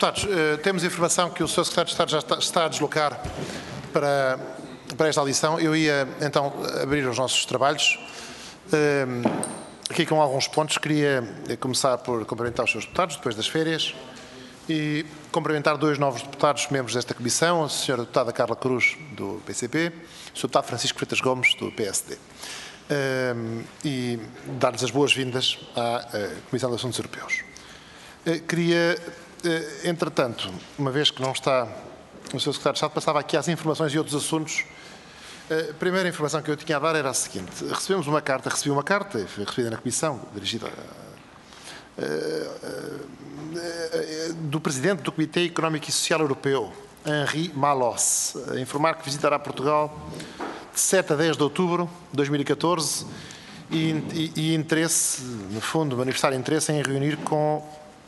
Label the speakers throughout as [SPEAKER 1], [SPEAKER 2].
[SPEAKER 1] Deputados, temos informação que o Sr. Secretário de Estado já está a deslocar para esta audição. Eu ia, então, abrir os nossos trabalhos. Aqui com alguns pontos. Queria começar por cumprimentar os seus deputados, depois das férias, e cumprimentar dois novos deputados, membros desta comissão, a Sra. Deputada Carla Cruz, do PCP, e o Sr. Deputado Francisco Freitas Gomes, do PSD. E dar-lhes as boas-vindas à Comissão de Assuntos Europeus. Queria, entretanto, uma vez que não está o Sr. Secretário de Estado, passava aqui às informações e outros assuntos. A primeira informação que eu tinha a dar era a seguinte: recebi uma carta, foi recebida na Comissão, dirigida do Presidente do Comitê Económico e Social Europeu, Henri Malos, a informar que visitará Portugal de 7 a 10 de outubro de 2014 e interesse, no fundo, manifestar interesse em reunir com...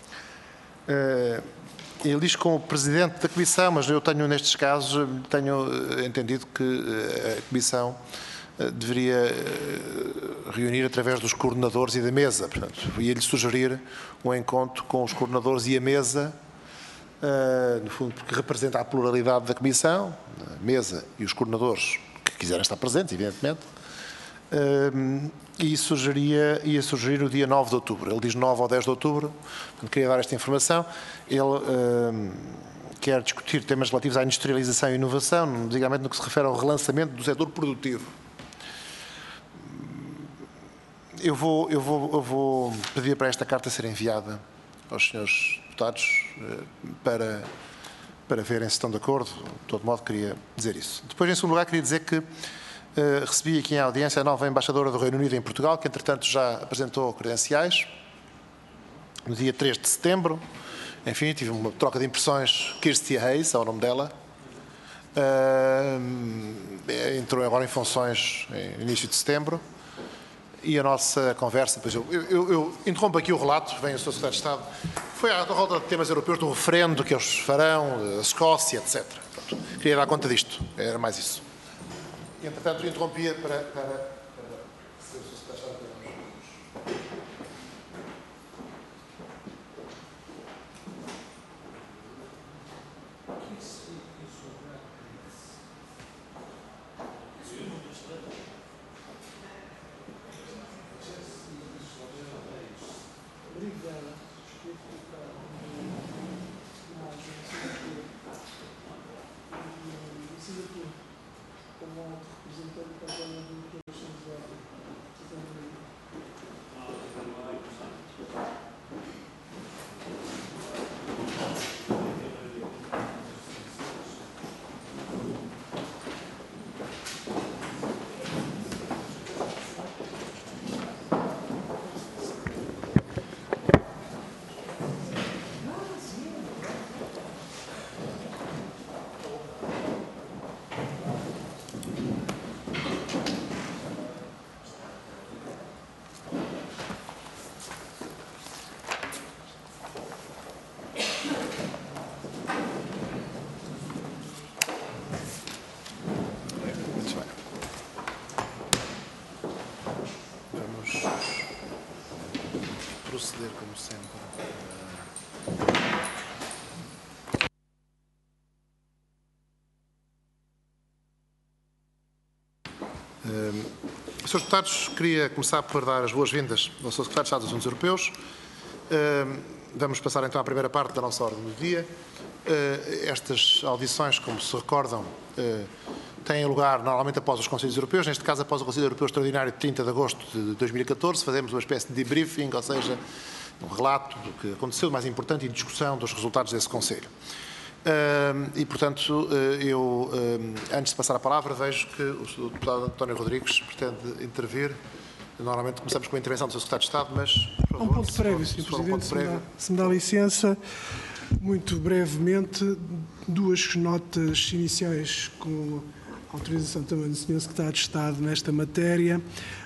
[SPEAKER 1] Ele diz com o Presidente da Comissão, mas eu tenho, nestes casos, entendido que a Comissão deveria reunir através dos coordenadores e da mesa. Portanto, ia-lhe sugerir um encontro com os coordenadores e a mesa, no fundo, porque representa a pluralidade da Comissão, a mesa e os coordenadores que quiserem estar presentes, evidentemente, e ia sugerir o dia 9 de outubro. Ele diz 9 ou 10 de outubro, portanto, queria dar esta informação. Ele quer discutir temas relativos à industrialização e inovação, nomeadamente no que se refere ao relançamento do setor produtivo. Eu vou pedir para esta carta ser enviada aos senhores deputados para verem se estão de acordo. De todo modo, queria dizer isso. Depois, em segundo lugar, queria dizer que recebi aqui em audiência a nova embaixadora do Reino Unido em Portugal, que entretanto já apresentou credenciais, no dia 3 de setembro. Enfim, tive uma troca de impressões. Kirsty Hayes, é o nome dela. Entrou agora em funções em início de setembro. E a nossa conversa, depois eu interrompo aqui o relato, vem o Sr. Secretário de Estado, foi à roda de temas europeus do referendo que eles farão, a Escócia, etc. Pronto, queria dar conta disto, era mais isso. E, entretanto, interrompia para se o Sr. Secretário de Estado podemos... proceder como sempre. Senhores deputados, queria começar por dar as boas-vindas ao Sr. Secretário de Estado dos Assuntos Europeus. Vamos passar então à primeira parte da nossa ordem do dia. Estas audições, como se recordam, têm lugar normalmente após os Conselhos Europeus, neste caso após o Conselho Europeu Extraordinário de 30 de agosto de 2014, fazemos uma espécie de debriefing, ou seja, um relato do que aconteceu, mais importante, e discussão dos resultados desse Conselho. E, portanto, antes de passar a palavra, vejo que o deputado António Rodrigues pretende intervir. Normalmente começamos com a intervenção do Sr. Secretário de Estado, mas, por favor,
[SPEAKER 2] um ponto prévio, Sr. Presidente, se me dá licença. Muito brevemente, duas notas iniciais com autorização também do Sr. Secretário de Estado nesta matéria.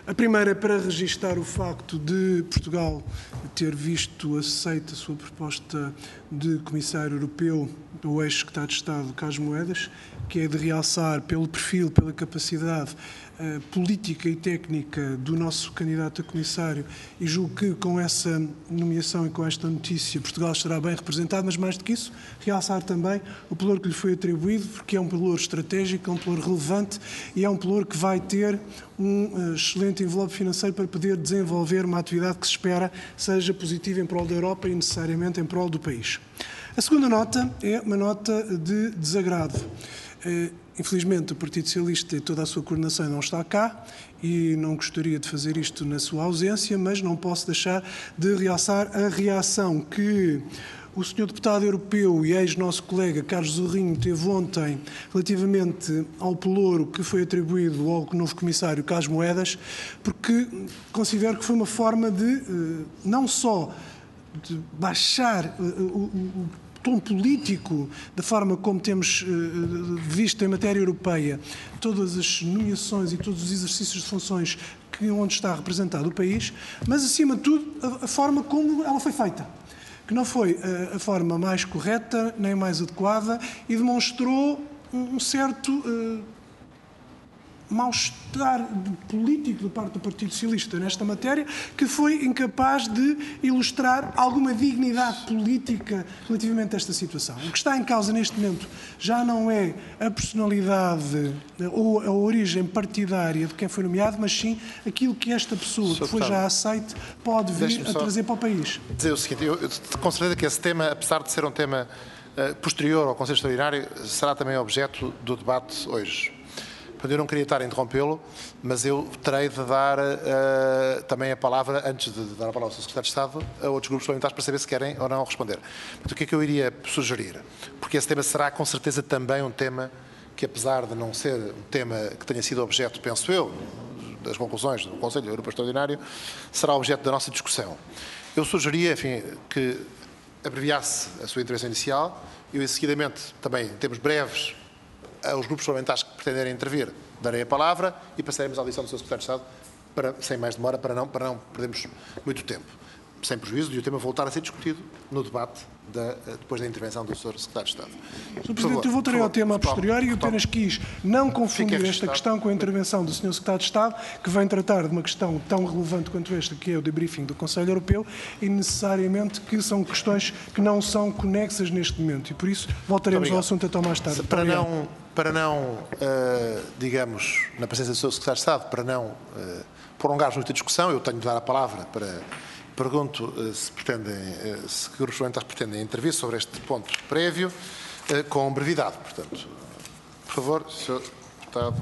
[SPEAKER 2] A primeira é para registar o facto de Portugal ter visto aceita a sua proposta de Comissário Europeu, o ex-Secretário de Estado Carlos Moedas, que é de realçar pelo perfil, pela capacidade política e técnica do nosso candidato a Comissário, e julgo que com essa nomeação e com esta notícia Portugal estará bem representado, mas mais do que isso, realçar também o pelouro que lhe foi atribuído, porque é um pelouro estratégico, é um pelouro relevante e é um pelouro que vai ter um excelente envelope financeiro para poder desenvolver uma atividade que se espera seja positiva em prol da Europa e necessariamente em prol do país. A segunda nota é uma nota de desagrado. Infelizmente, o Partido Socialista e toda a sua coordenação não está cá e não gostaria de fazer isto na sua ausência, mas não posso deixar de realçar a reação que o Sr. Deputado Europeu e ex-nosso colega Carlos Zorrinho teve ontem relativamente ao pelouro que foi atribuído ao novo Comissário Carlos Moedas, porque considero que foi uma forma de não só de baixar o tom político da forma como temos visto em matéria europeia todas as nomeações e todos os exercícios de funções onde está representado o país, mas acima de tudo a forma como ela foi feita, que não foi a forma mais correta nem mais adequada e demonstrou um certo mal-estar político da parte do Partido Socialista nesta matéria, que foi incapaz de ilustrar alguma dignidade política relativamente a esta situação. O que está em causa neste momento já não é a personalidade ou a origem partidária de quem foi nomeado, mas sim aquilo que esta pessoa, que foi já aceite, pode vir a trazer para o país.
[SPEAKER 1] Dizer o seguinte, eu com certeza que esse tema, apesar de ser um tema posterior ao Conselho Extraordinário, será também objeto do debate hoje. Eu não queria estar a interrompê-lo, mas eu terei de dar também a palavra, antes de dar a palavra ao Sr. Secretário de Estado, a outros grupos parlamentares para saber se querem ou não responder. Mas o que é que eu iria sugerir? Porque esse tema será com certeza também um tema que, apesar de não ser um tema que tenha sido objeto, penso eu, das conclusões do Conselho Europeu Extraordinário, será objeto da nossa discussão. Eu sugeria, enfim, que abreviasse a sua intervenção inicial e, seguidamente, também, em termos breves, aos grupos parlamentares que pretenderem intervir, darei a palavra e passaremos à audição do Sr. Secretário de Estado, sem mais demora, para não perdermos muito tempo. Sem prejuízo de o tema voltar a ser discutido no debate depois da intervenção do Sr. Secretário de Estado.
[SPEAKER 2] Sr. Presidente, eu voltarei ao tema a posteriori e apenas quis não confundir esta questão com a intervenção do Sr. Secretário de Estado, que vem tratar de uma questão tão relevante quanto esta, que é o debriefing do Conselho Europeu, e necessariamente que são questões que não são conexas neste momento. E por isso voltaremos ao assunto até mais tarde.
[SPEAKER 1] Para não, digamos, na presença do Sr. Secretário de Estado, para não prolongarmos muita discussão, eu tenho de dar a palavra para... Pergunto se que grupos parlamentares pretendem intervir sobre este ponto prévio, com brevidade, portanto. Por favor, Sr. Deputado.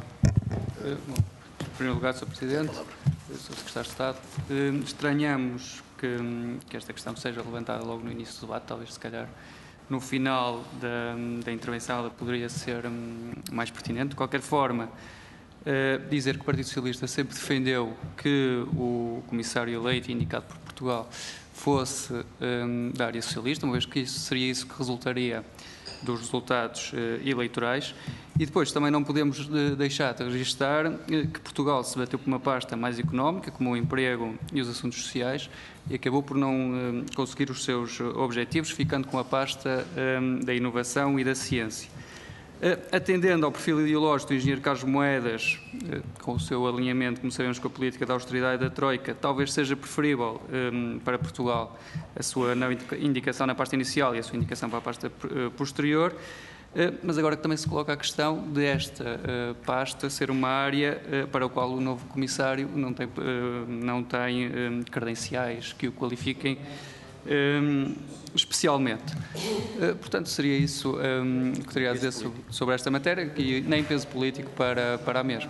[SPEAKER 3] Em primeiro lugar, Sr. Presidente, Sr. Secretário de Estado, estranhamos que esta questão seja levantada logo no início do debate, talvez, se calhar, no final da intervenção ela poderia ser mais pertinente. De qualquer forma, dizer que o Partido Socialista sempre defendeu que o comissário eleito e indicado por Portugal fosse da área socialista, uma vez que seria isso que resultaria dos resultados eleitorais. E depois também não podemos deixar de registrar que Portugal se bateu por uma pasta mais económica, como o emprego e os assuntos sociais, e acabou por não conseguir os seus objetivos, ficando com a pasta da inovação e da ciência. Atendendo ao perfil ideológico do engenheiro Carlos Moedas, com o seu alinhamento, como sabemos, com a política da austeridade e da Troika, talvez seja preferível para Portugal a sua não indicação na pasta inicial e a sua indicação para a pasta posterior, mas agora que também se coloca a questão desta pasta ser uma área para a qual o novo comissário não tem credenciais que o qualifiquem especialmente. Portanto, seria isso que teria a dizer sobre esta matéria, e nem peso político para a mesma.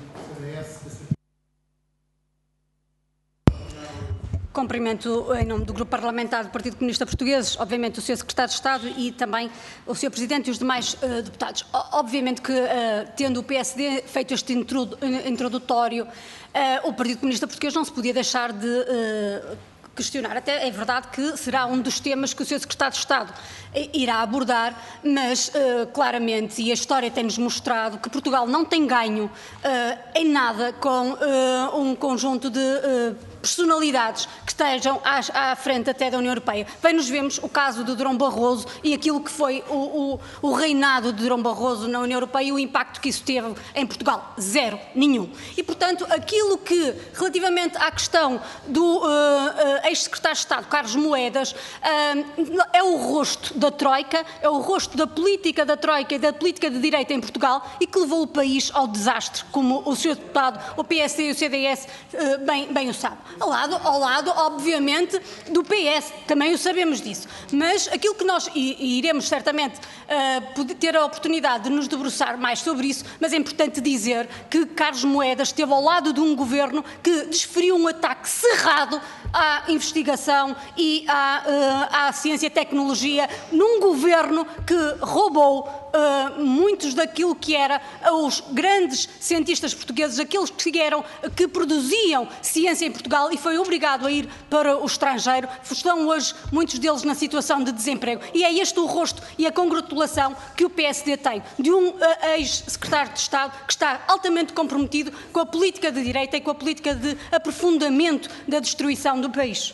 [SPEAKER 4] Cumprimento em nome do Grupo Parlamentar do Partido Comunista Português, obviamente o Sr. Secretário de Estado e também o Sr. Presidente e os demais deputados. Obviamente que, tendo o PSD feito este introdutório, o Partido Comunista Português não se podia deixar de questionar. Até é verdade que será um dos temas que o Sr. Secretário de Estado irá abordar, mas claramente, e a história tem-nos mostrado, que Portugal não tem ganho em nada com um conjunto de personalidades que estejam à frente até da União Europeia. Bem, nos vemos o caso de Durão Barroso e aquilo que foi o reinado de Durão Barroso na União Europeia e o impacto que isso teve em Portugal. Zero, nenhum. E, portanto, aquilo que, relativamente à questão do ex-secretário de Estado, Carlos Moedas, é o rosto da Troika, é o rosto da política da Troika e da política de direita em Portugal e que levou o país ao desastre, como o Sr. Deputado, o PSD e o CDS bem o sabem. Ao lado, obviamente, do PS, também o sabemos disso. Mas aquilo que nós, e iremos certamente ter a oportunidade de nos debruçar mais sobre isso, mas é importante dizer que Carlos Moedas esteve ao lado de um governo que desferiu um ataque cerrado à investigação e à ciência e tecnologia, num governo que roubou muitos daquilo que era os grandes cientistas portugueses, aqueles que produziam ciência em Portugal e foi obrigado a ir para o estrangeiro. Estão hoje muitos deles na situação de desemprego. E é este o rosto e a congratulação que o PSD tem de um ex-secretário de Estado que está altamente comprometido com a política de direita e com a política de aprofundamento da destruição do país.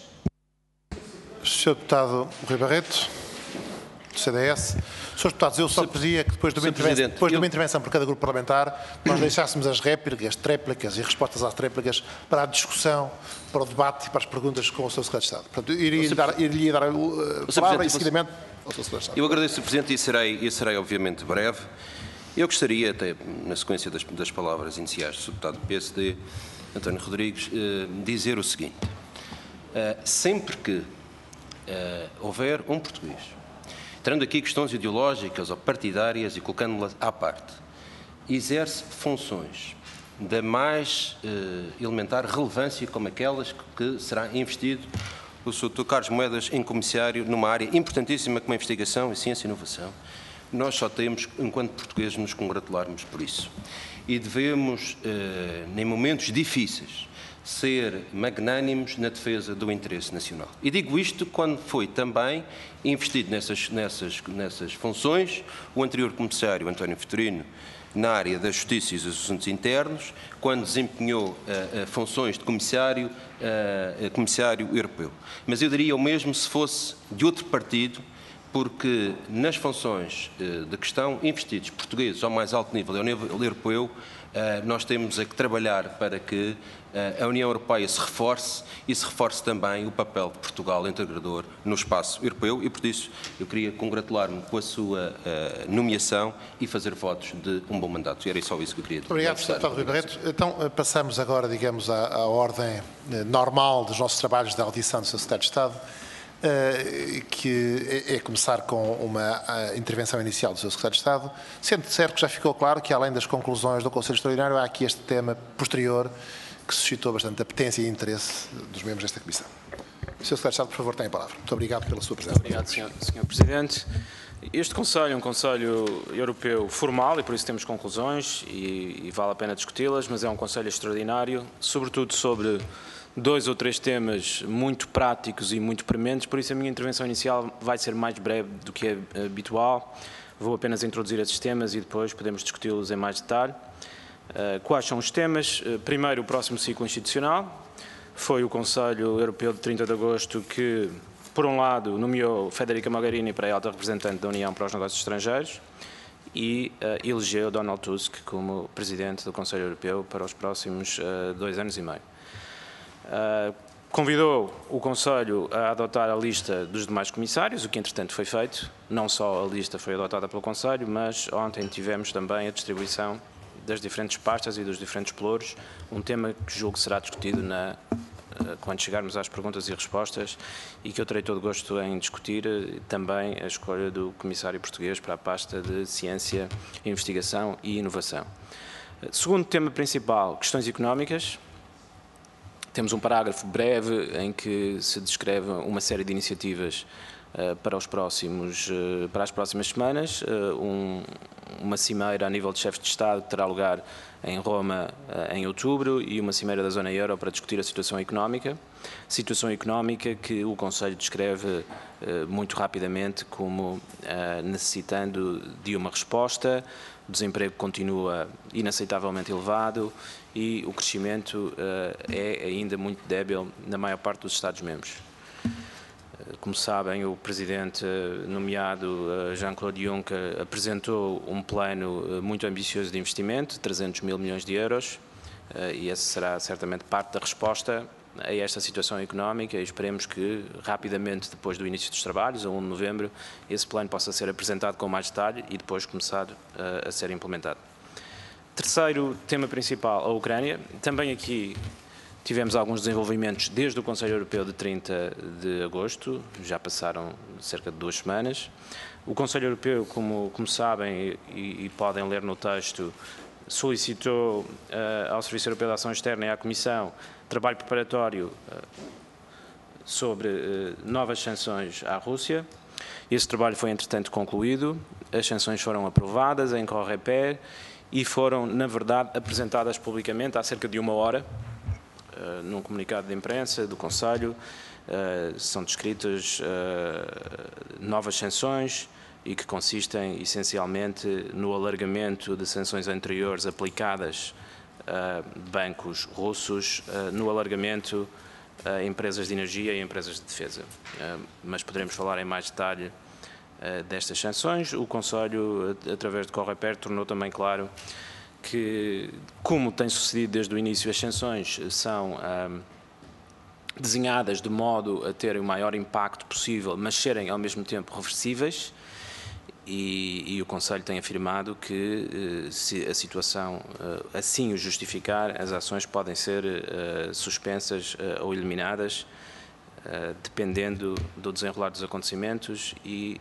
[SPEAKER 1] Sr. Deputado Rui Barreto, do CDS. Srs. Deputados, eu só pedia que depois de uma intervenção por cada grupo parlamentar, nós deixássemos as réplicas, tréplicas e respostas às tréplicas para a discussão, para o debate e para as perguntas com o Sr. Secretário de Estado. Portanto, iria dar a palavra e seguidamente ao Sr. Secretário de Estado.
[SPEAKER 5] Eu agradeço, Sr. Presidente, e serei obviamente breve. Eu gostaria, até na sequência das palavras iniciais do Sr. Deputado do PSD, António Rodrigues, dizer o seguinte. Sempre que houver um português, tirando aqui questões ideológicas ou partidárias e colocando-las à parte, exerce funções da mais elementar relevância como aquelas que será investido o Sr. Dr. Carlos Moedas em comissário numa área importantíssima como a investigação e ciência e inovação. Nós só temos, enquanto portugueses, nos congratularmos por isso. E devemos, em momentos difíceis, ser magnânimos na defesa do interesse nacional. E digo isto quando foi também investido nessas funções o anterior comissário António Vitorino na área da Justiça e dos Assuntos Internos, quando desempenhou funções de comissário europeu. Mas eu diria o mesmo se fosse de outro partido, porque nas funções de que estão investidos portugueses ao mais alto nível, ao nível europeu, nós temos a que trabalhar para que a União Europeia se reforce e se reforce também o papel de Portugal integrador no espaço europeu e, por isso, eu queria congratular-me com a sua nomeação e fazer votos de um bom mandato. E era só isso que eu queria dizer.
[SPEAKER 1] Obrigado, Sr. Deputado Rui Barreto. Então, passamos agora, digamos, à ordem normal dos nossos trabalhos de audição do Sr. Secretário de Estado, que é começar com uma intervenção inicial do Sr. Secretário de Estado, sendo certo que já ficou claro que, além das conclusões do Conselho Extraordinário, há aqui este tema posterior que suscitou bastante apetência e interesse dos membros desta Comissão. Sr. Secretário de Estado, por favor, tem a palavra. Muito obrigado pela sua presença.
[SPEAKER 6] Obrigado, Sr. Presidente. Este Conselho é um Conselho Europeu formal e por isso temos conclusões e vale a pena discuti-las, mas é um Conselho extraordinário, sobretudo sobre 2 ou 3 temas muito práticos e muito prementes, por isso a minha intervenção inicial vai ser mais breve do que é habitual. Vou apenas introduzir esses temas e depois podemos discuti-los em mais detalhe. Quais são os temas? Primeiro, o próximo ciclo institucional. Foi o Conselho Europeu de 30 de agosto que, por um lado, nomeou Federica Mogherini para a alta representante da União para os Negócios Estrangeiros e elegeu Donald Tusk como Presidente do Conselho Europeu para os próximos 2 anos e meio. Convidou o Conselho a adotar a lista dos demais comissários, o que entretanto foi feito. Não só a lista foi adotada pelo Conselho, mas ontem tivemos também a distribuição das diferentes pastas e dos diferentes pelouros, um tema que julgo que será discutido quando chegarmos às perguntas e respostas e que eu terei todo o gosto em discutir também a escolha do comissário português para a pasta de Ciência, Investigação e Inovação. Segundo tema principal, questões económicas. Temos um parágrafo breve em que se descreve uma série de iniciativas para as próximas semanas. Uma cimeira a nível de chefes de Estado que terá lugar em Roma em outubro e uma cimeira da zona euro para discutir a situação económica que o Conselho descreve muito rapidamente como necessitando de uma resposta. O desemprego continua inaceitavelmente elevado e o crescimento é ainda muito débil na maior parte dos Estados-membros. Como sabem, o Presidente nomeado Jean-Claude Juncker apresentou um plano muito ambicioso de investimento, 300 mil milhões de euros, e essa será certamente parte da resposta a esta situação económica e esperemos que rapidamente, depois do início dos trabalhos, a 1 de novembro, esse plano possa ser apresentado com mais detalhe e depois começar a ser implementado. Terceiro tema principal, a Ucrânia. Também aqui tivemos alguns desenvolvimentos desde o Conselho Europeu de 30 de agosto, já passaram cerca de 2 semanas. O Conselho Europeu, como sabem e podem ler no texto, solicitou ao Serviço Europeu de Ação Externa e à Comissão trabalho preparatório sobre novas sanções à Rússia. Esse trabalho foi, entretanto, concluído, as sanções foram aprovadas em Coreper e foram, na verdade, apresentadas publicamente há cerca de 1 hora, num comunicado de imprensa do Conselho. São descritas novas sanções e que consistem essencialmente no alargamento de sanções anteriores aplicadas a bancos russos, no alargamento a empresas de energia e empresas de defesa. Mas poderemos falar em mais detalhe destas sanções. O Conselho, através de Coreper, tornou também claro que, como tem sucedido desde o início, as sanções são desenhadas de modo a terem o maior impacto possível, mas serem ao mesmo tempo reversíveis, e o Conselho tem afirmado que, se a situação assim o justificar, as ações podem ser suspensas ou eliminadas, dependendo do desenrolar dos acontecimentos e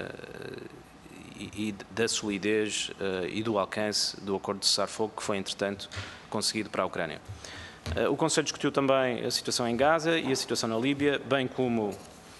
[SPEAKER 6] da solidez e do alcance do acordo de cessar-fogo que foi, entretanto, conseguido para a Ucrânia. O Conselho discutiu também a situação em Gaza e a situação na Líbia, bem como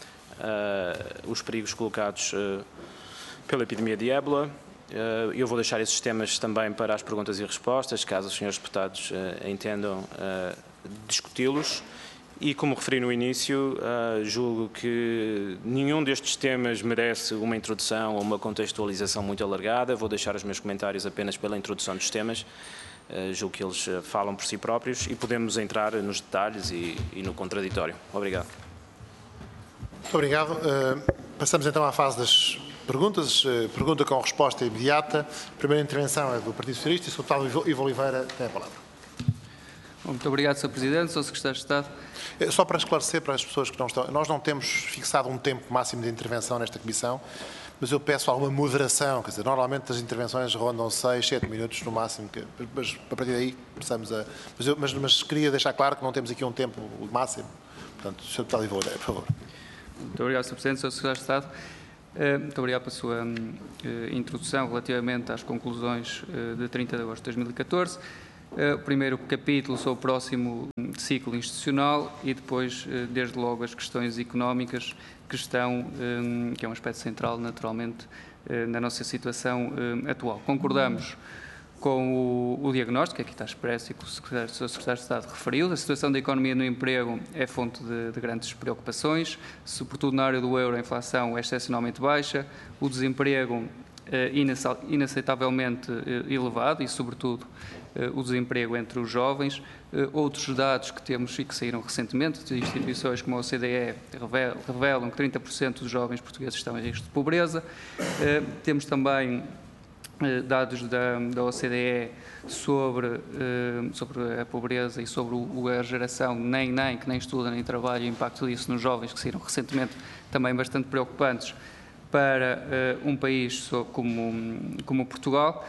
[SPEAKER 6] os perigos colocados pela epidemia de ébola. Eu vou deixar esses temas também para as perguntas e respostas, caso os senhores deputados entendam discuti-los. E, como referi no início, julgo que nenhum destes temas merece uma introdução ou uma contextualização muito alargada. Vou deixar os meus comentários apenas pela introdução dos temas. Julgo que eles falam por si próprios e podemos entrar nos detalhes e no contraditório. Obrigado.
[SPEAKER 1] Muito obrigado. Passamos então à fase das perguntas. Pergunta com resposta imediata. A primeira intervenção é do Partido Socialista e o deputado Ivo Oliveira tem a palavra.
[SPEAKER 3] Muito obrigado, Sr. Presidente, Sr. Secretário de Estado.
[SPEAKER 1] Só para esclarecer para as pessoas que não estão, nós não temos fixado um tempo máximo de intervenção nesta Comissão, mas eu peço alguma moderação, quer dizer, normalmente as intervenções rondam 6, 7 minutos no máximo, mas a partir daí passamos a... Mas queria deixar claro que não temos aqui um tempo máximo. Portanto, Sr. Deputado Ivo Oliveira, por favor.
[SPEAKER 3] Muito obrigado, Sr. Presidente, Sr. Secretário de Estado. Muito obrigado pela sua introdução relativamente às conclusões de 30 de agosto de 2014. O primeiro capítulo sobre o próximo ciclo institucional e depois, desde logo, as questões económicas que é um aspecto central, naturalmente, na nossa situação atual. Concordamos com o diagnóstico, que aqui está expresso e que o Sr. Secretário de Estado referiu. A situação da economia no emprego é fonte de grandes preocupações, sobretudo na área do euro, a inflação é excepcionalmente baixa, o desemprego inaceitavelmente elevado e, sobretudo, o desemprego entre os jovens. Outros dados que temos e que saíram recentemente de instituições como a OCDE revelam que 30% dos jovens portugueses estão em risco de pobreza. Temos também dados da OCDE sobre a pobreza e sobre a geração que nem estuda nem trabalha e o impacto disso nos jovens, que saíram recentemente, também bastante preocupantes para um país como Portugal.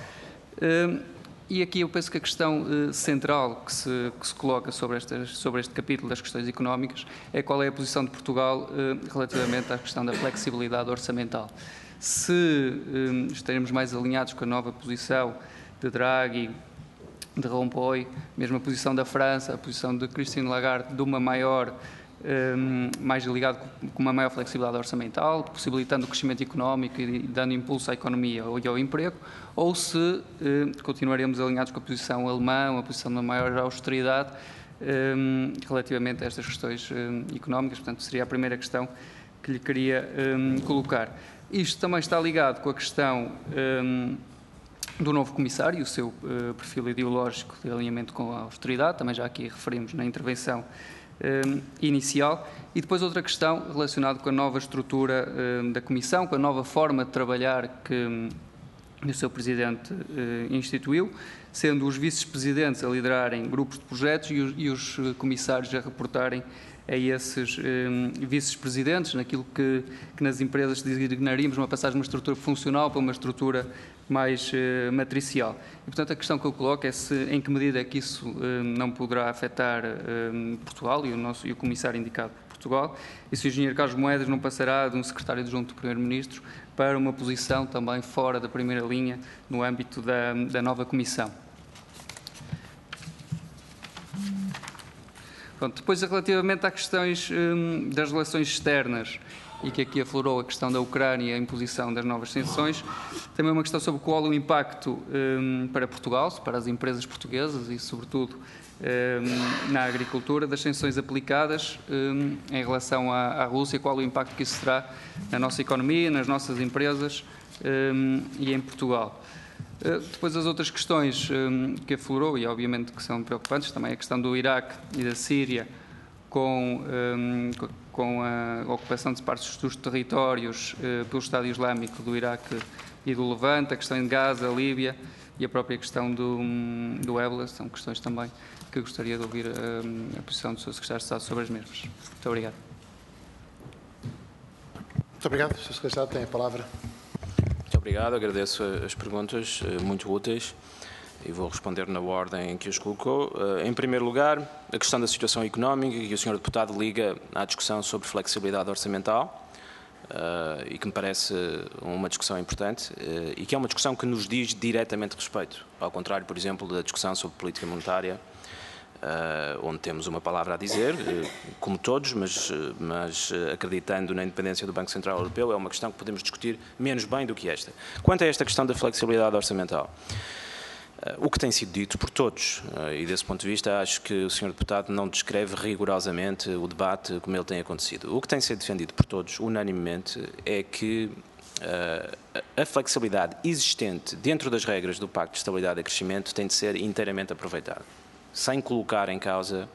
[SPEAKER 3] E aqui eu penso que a questão central que se coloca sobre este capítulo das questões económicas é qual é a posição de Portugal relativamente à questão da flexibilidade orçamental. Se estaremos mais alinhados com a nova posição de Draghi, de Rompuy, mesmo a posição da França, a posição de Christine Lagarde, de uma maior mais ligado com uma maior flexibilidade orçamental, possibilitando o crescimento económico e dando impulso à economia e ao emprego, ou se continuaremos alinhados com a posição alemã, uma posição de maior austeridade, relativamente a estas questões económicas. Portanto, seria a primeira questão que lhe queria colocar. Isto também está ligado com a questão do novo comissário, o seu perfil ideológico de alinhamento com a austeridade, também já aqui referimos na intervenção inicial, e depois outra questão relacionada com a nova estrutura da Comissão, com a nova forma de trabalhar que o seu Presidente instituiu, sendo os vice-presidentes a liderarem grupos de projetos e os comissários a reportarem a esses vice-presidentes, naquilo que nas empresas designaríamos uma passagem de uma estrutura funcional para uma estrutura mais matricial. E, portanto, a questão que eu coloco é em que medida é que isso não poderá afetar Portugal e o comissário indicado por Portugal, e se o engenheiro Carlos Moedas não passará de um secretário adjunto do Primeiro-Ministro para uma posição também fora da primeira linha no âmbito da nova Comissão. Pronto, depois, relativamente às questões das relações externas, e que aqui aflorou a questão da Ucrânia e a imposição das novas sanções, também uma questão sobre qual o impacto para Portugal, para as empresas portuguesas e, sobretudo, na agricultura, das sanções aplicadas em relação à Rússia, qual o impacto que isso terá na nossa economia, nas nossas empresas e em Portugal. Depois as outras questões que aflorou, e obviamente que são preocupantes, também a questão do Iraque e da Síria, com a ocupação de partes dos territórios pelo Estado Islâmico do Iraque e do Levante, a questão de Gaza, Líbia e a própria questão do Ébola, são questões também que gostaria de ouvir a posição do Sr. Secretário de Estado sobre as mesmas. Muito obrigado.
[SPEAKER 1] Muito obrigado. Sr. Secretário de Estado tem a palavra.
[SPEAKER 6] Muito obrigado, agradeço as perguntas muito úteis e vou responder na ordem em que as colocou. Em primeiro lugar, a questão da situação económica, que o Sr. Deputado liga à discussão sobre flexibilidade orçamental e que me parece uma discussão importante e que é uma discussão que nos diz diretamente respeito, ao contrário, por exemplo, da discussão sobre política monetária, onde temos uma palavra a dizer, como todos, mas acreditando na independência do Banco Central Europeu, é uma questão que podemos discutir menos bem do que esta. Quanto a esta questão da flexibilidade orçamental, o que tem sido dito por todos, e desse ponto de vista acho que o Sr. Deputado não descreve rigorosamente o debate como ele tem acontecido. O que tem sido defendido por todos, unanimemente, é que a flexibilidade existente dentro das regras do Pacto de Estabilidade e Crescimento tem de ser inteiramente aproveitada, sem colocar em causa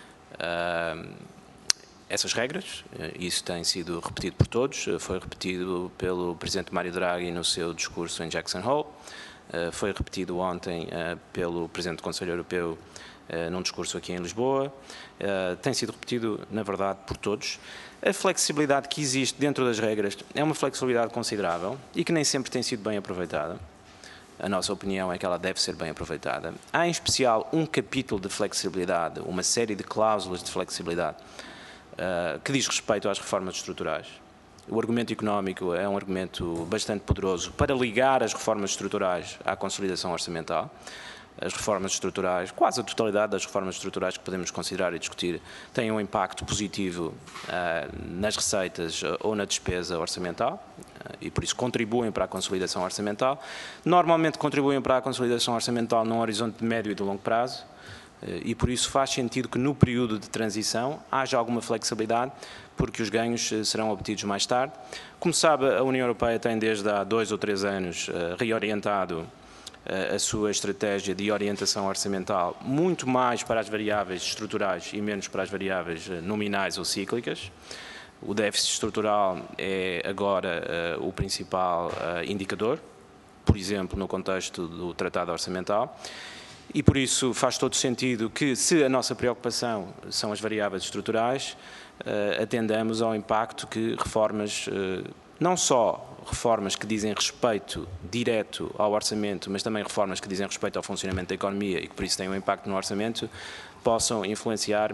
[SPEAKER 6] essas regras. Isso tem sido repetido por todos, foi repetido pelo Presidente Mário Draghi no seu discurso em Jackson Hole, foi repetido ontem pelo Presidente do Conselho Europeu num discurso aqui em Lisboa, tem sido repetido, na verdade, por todos. A flexibilidade que existe dentro das regras é uma flexibilidade considerável e que nem sempre tem sido bem aproveitada. A nossa opinião é que ela deve ser bem aproveitada. Há, em especial, um capítulo de flexibilidade, uma série de cláusulas de flexibilidade que diz respeito às reformas estruturais. O argumento económico é um argumento bastante poderoso para ligar as reformas estruturais à consolidação orçamental. As reformas estruturais, quase a totalidade das reformas estruturais que podemos considerar e discutir, têm um impacto positivo nas receitas ou na despesa orçamental e, por isso, contribuem para a consolidação orçamental. Normalmente contribuem para a consolidação orçamental num horizonte de médio e de longo prazo e, por isso, faz sentido que no período de transição haja alguma flexibilidade, porque os ganhos serão obtidos mais tarde. Como sabe, a União Europeia tem desde há 2 ou 3 anos reorientado a sua estratégia de orientação orçamental muito mais para as variáveis estruturais e menos para as variáveis nominais ou cíclicas. O déficit estrutural é agora o principal indicador, por exemplo, no contexto do Tratado Orçamental, e por isso faz todo sentido que, se a nossa preocupação são as variáveis estruturais, atendamos ao impacto que reformas, não só reformas que dizem respeito direto ao orçamento, mas também reformas que dizem respeito ao funcionamento da economia e que por isso têm um impacto no orçamento, possam influenciar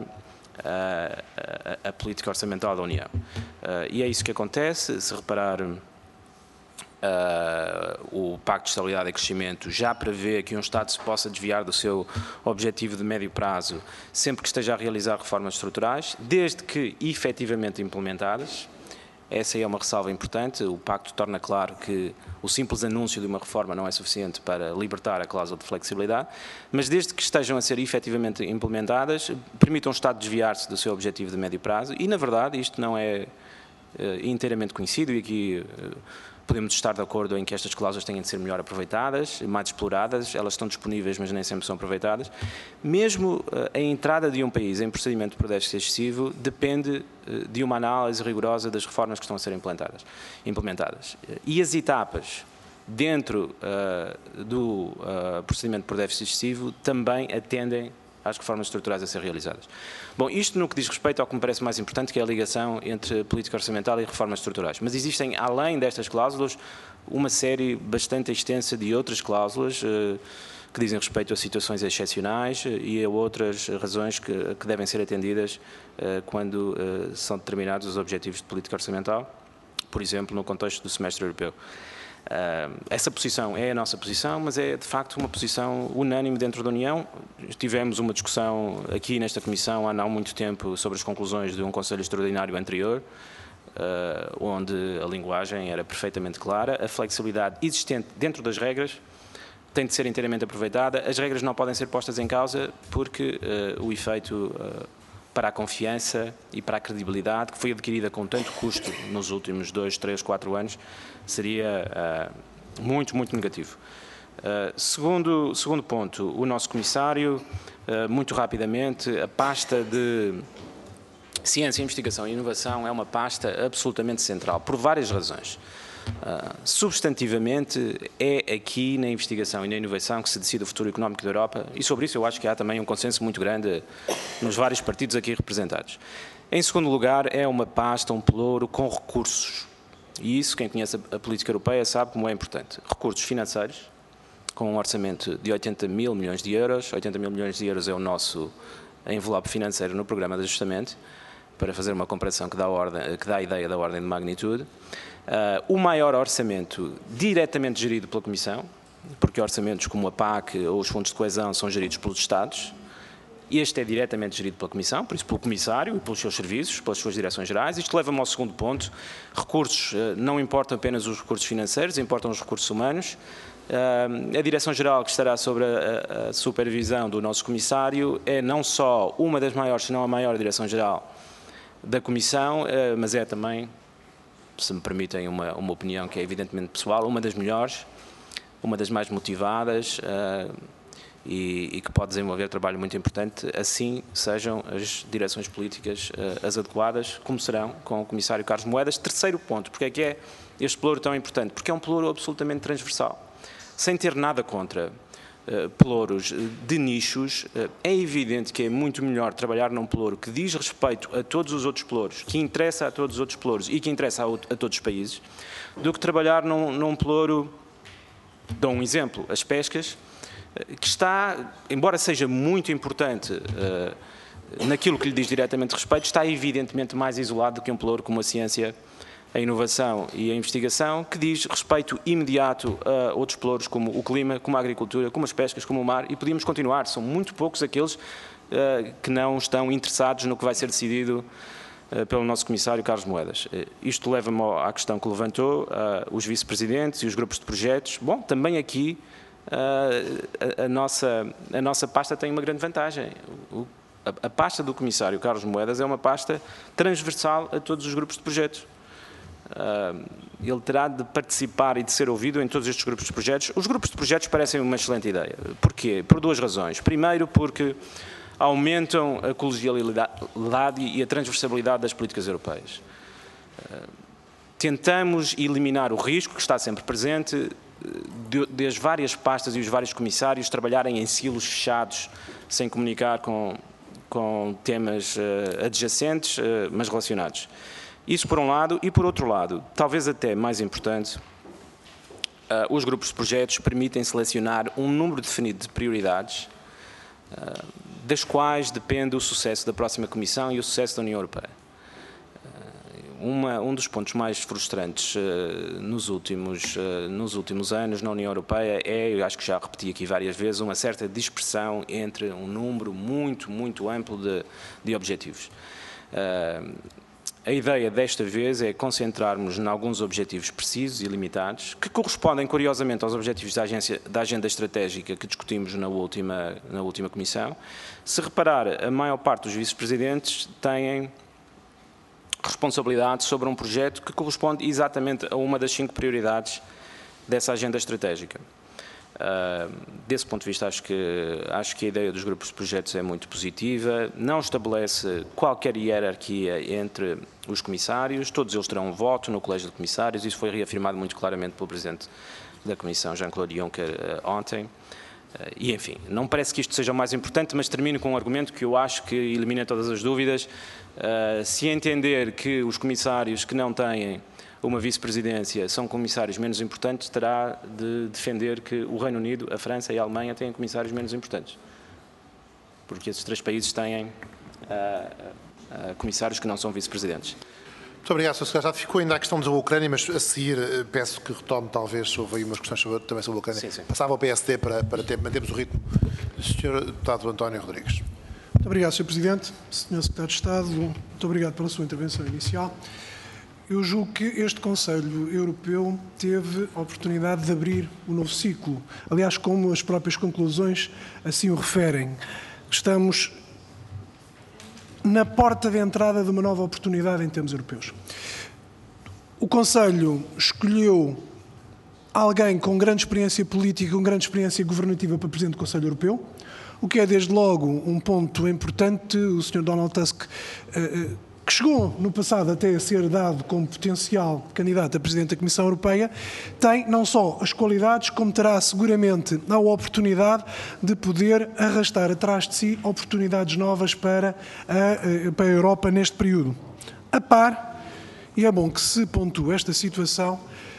[SPEAKER 6] a política orçamental da União. E é isso que acontece. Se reparar, o Pacto de Estabilidade e Crescimento já prevê que um Estado se possa desviar do seu objetivo de médio prazo sempre que esteja a realizar reformas estruturais, desde que efetivamente implementadas. Essa aí é uma ressalva importante. O Pacto torna claro que o simples anúncio de uma reforma não é suficiente para libertar a cláusula de flexibilidade, mas desde que estejam a ser efetivamente implementadas, permitam ao Estado desviar-se do seu objetivo de médio prazo e, na verdade, isto não é inteiramente conhecido e aqui podemos estar de acordo em que estas cláusulas têm de ser melhor aproveitadas, mais exploradas, elas estão disponíveis, mas nem sempre são aproveitadas. Mesmo a entrada de um país em procedimento por déficit excessivo depende de uma análise rigorosa das reformas que estão a ser implementadas. E as etapas dentro do procedimento por déficit excessivo também atendem às reformas estruturais a ser realizadas. Bom, isto no que diz respeito ao que me parece mais importante, que é a ligação entre política orçamental e reformas estruturais. Mas existem, além destas cláusulas, uma série bastante extensa de outras cláusulas que dizem respeito a situações excepcionais e a outras razões que devem ser atendidas quando são determinados os objetivos de política orçamental, por exemplo, no contexto do semestre europeu. Essa posição é a nossa posição, mas é de facto uma posição unânime dentro da União. Tivemos uma discussão aqui nesta Comissão há não muito tempo sobre as conclusões de um Conselho Extraordinário anterior, onde a linguagem era perfeitamente clara. A flexibilidade existente dentro das regras tem de ser inteiramente aproveitada. As regras não podem ser postas em causa porque o efeito para a confiança e para a credibilidade, que foi adquirida com tanto custo nos últimos 2, 3, 4 anos, seria muito, muito negativo. Segundo ponto, o nosso comissário, muito rapidamente, a pasta de Ciência, Investigação e Inovação é uma pasta absolutamente central, por várias razões. Substantivamente, é aqui na investigação e na inovação que se decide o futuro económico da Europa e sobre isso eu acho que há também um consenso muito grande nos vários partidos aqui representados. Em segundo lugar, é uma pasta, um pelouro com recursos e isso, quem conhece a política europeia sabe como é importante. Recursos financeiros, com um orçamento de 80 mil milhões de euros, 80 mil milhões de euros é o nosso envelope financeiro no programa de ajustamento, para fazer uma comparação que dá a ideia da ordem de magnitude. O maior orçamento diretamente gerido pela Comissão, porque orçamentos como a PAC ou os fundos de coesão são geridos pelos Estados, este é diretamente gerido pela Comissão, por isso pelo Comissário e pelos seus serviços, pelas suas direções gerais. Isto leva-me ao segundo ponto. Recursos, não importam apenas os recursos financeiros, importam os recursos humanos. A Direção-Geral que estará sobre a supervisão do nosso Comissário é não só uma das maiores, senão a maior Direção-Geral da Comissão, mas é também, se me permitem uma opinião que é evidentemente pessoal, uma das melhores, uma das mais motivadas e que pode desenvolver trabalho muito importante, assim sejam as direções políticas as adequadas, como serão com o Comissário Carlos Moedas. Terceiro ponto, porque é que é este pelouro tão importante? Porque é um pelouro absolutamente transversal. Sem ter nada contra pelouros de nichos, é evidente que é muito melhor trabalhar num pelouro que diz respeito a todos os outros pelouros, que interessa a todos os outros pelouros e que interessa a todos os países, do que trabalhar num pelouro, dou um exemplo, as pescas, que está, embora seja muito importante naquilo que lhe diz diretamente respeito, está evidentemente mais isolado do que um pelouro como a ciência, a inovação e a investigação, que diz respeito imediato a outros pelouros como o clima, como a agricultura, como as pescas, como o mar, e podíamos continuar. São muito poucos aqueles que não estão interessados no que vai ser decidido pelo nosso Comissário Carlos Moedas. Isto leva-me à questão que levantou, os vice-presidentes e os grupos de projetos. Bom, também aqui a nossa pasta tem uma grande vantagem. A pasta do Comissário Carlos Moedas é uma pasta transversal a todos os grupos de projetos. Ele terá de participar e de ser ouvido em todos estes grupos de projetos. Os grupos de projetos parecem uma excelente ideia. Porquê? Por duas razões. Primeiro, porque aumentam a colegialidade e a transversabilidade das políticas europeias. Tentamos eliminar o risco, que está sempre presente, das várias pastas e os vários comissários trabalharem em silos fechados, sem comunicar com temas adjacentes, mas relacionados. Isso por um lado, e por outro lado, talvez até mais importante, os grupos de projetos permitem selecionar um número definido de prioridades, das quais depende o sucesso da próxima Comissão e o sucesso da União Europeia. um dos pontos mais frustrantes nos últimos anos na União Europeia é, eu acho que já repeti aqui várias vezes, uma certa dispersão entre um número muito amplo de objetivos. A ideia desta vez é concentrarmos em alguns objetivos precisos e limitados, que correspondem curiosamente aos objetivos da agenda estratégica que discutimos na última Comissão. Se reparar, a maior parte dos vice-presidentes têm responsabilidade sobre um projeto que corresponde exatamente a uma das 5 prioridades dessa agenda estratégica. Desse ponto de vista, acho que a ideia dos grupos de projetos é muito positiva, não estabelece qualquer hierarquia entre os comissários, todos eles terão um voto no Colégio de Comissários, isso foi reafirmado muito claramente pelo Presidente da Comissão, Jean-Claude Juncker, ontem. E, enfim, não parece que isto seja o mais importante, mas termino com um argumento que eu acho que elimina todas as dúvidas. Se entender que os comissários que não têm uma vice-presidência são comissários menos importantes, terá de defender que o Reino Unido, a França e a Alemanha têm comissários menos importantes. Porque esses 3 países têm comissários que não são vice-presidentes.
[SPEAKER 1] Muito obrigado, Sr. Secretário. Ficou ainda a questão da Ucrânia, mas a seguir peço que retome, talvez, houve aí umas questões também sobre a Ucrânia.
[SPEAKER 6] Sim.
[SPEAKER 1] Passava ao PSD para mantermos o ritmo. Sr. Deputado António Rodrigues.
[SPEAKER 2] Muito obrigado, Sr. Presidente. Sr. Secretário de Estado, muito obrigado pela sua intervenção inicial. Eu julgo que este Conselho Europeu teve a oportunidade de abrir um novo ciclo. Aliás, como as próprias conclusões assim o referem. Estamos na porta de entrada de uma nova oportunidade em termos europeus. O Conselho escolheu alguém com grande experiência política, com grande experiência governativa para Presidente do Conselho Europeu, o que é, desde logo, um ponto importante. O Sr. Donald Tusk, que chegou no passado até a ser dado como potencial candidato a Presidente da Comissão Europeia, tem não só as qualidades, como terá seguramente a oportunidade de poder arrastar atrás de si oportunidades novas para a Europa neste período. A par, e é bom que se pontue esta situação,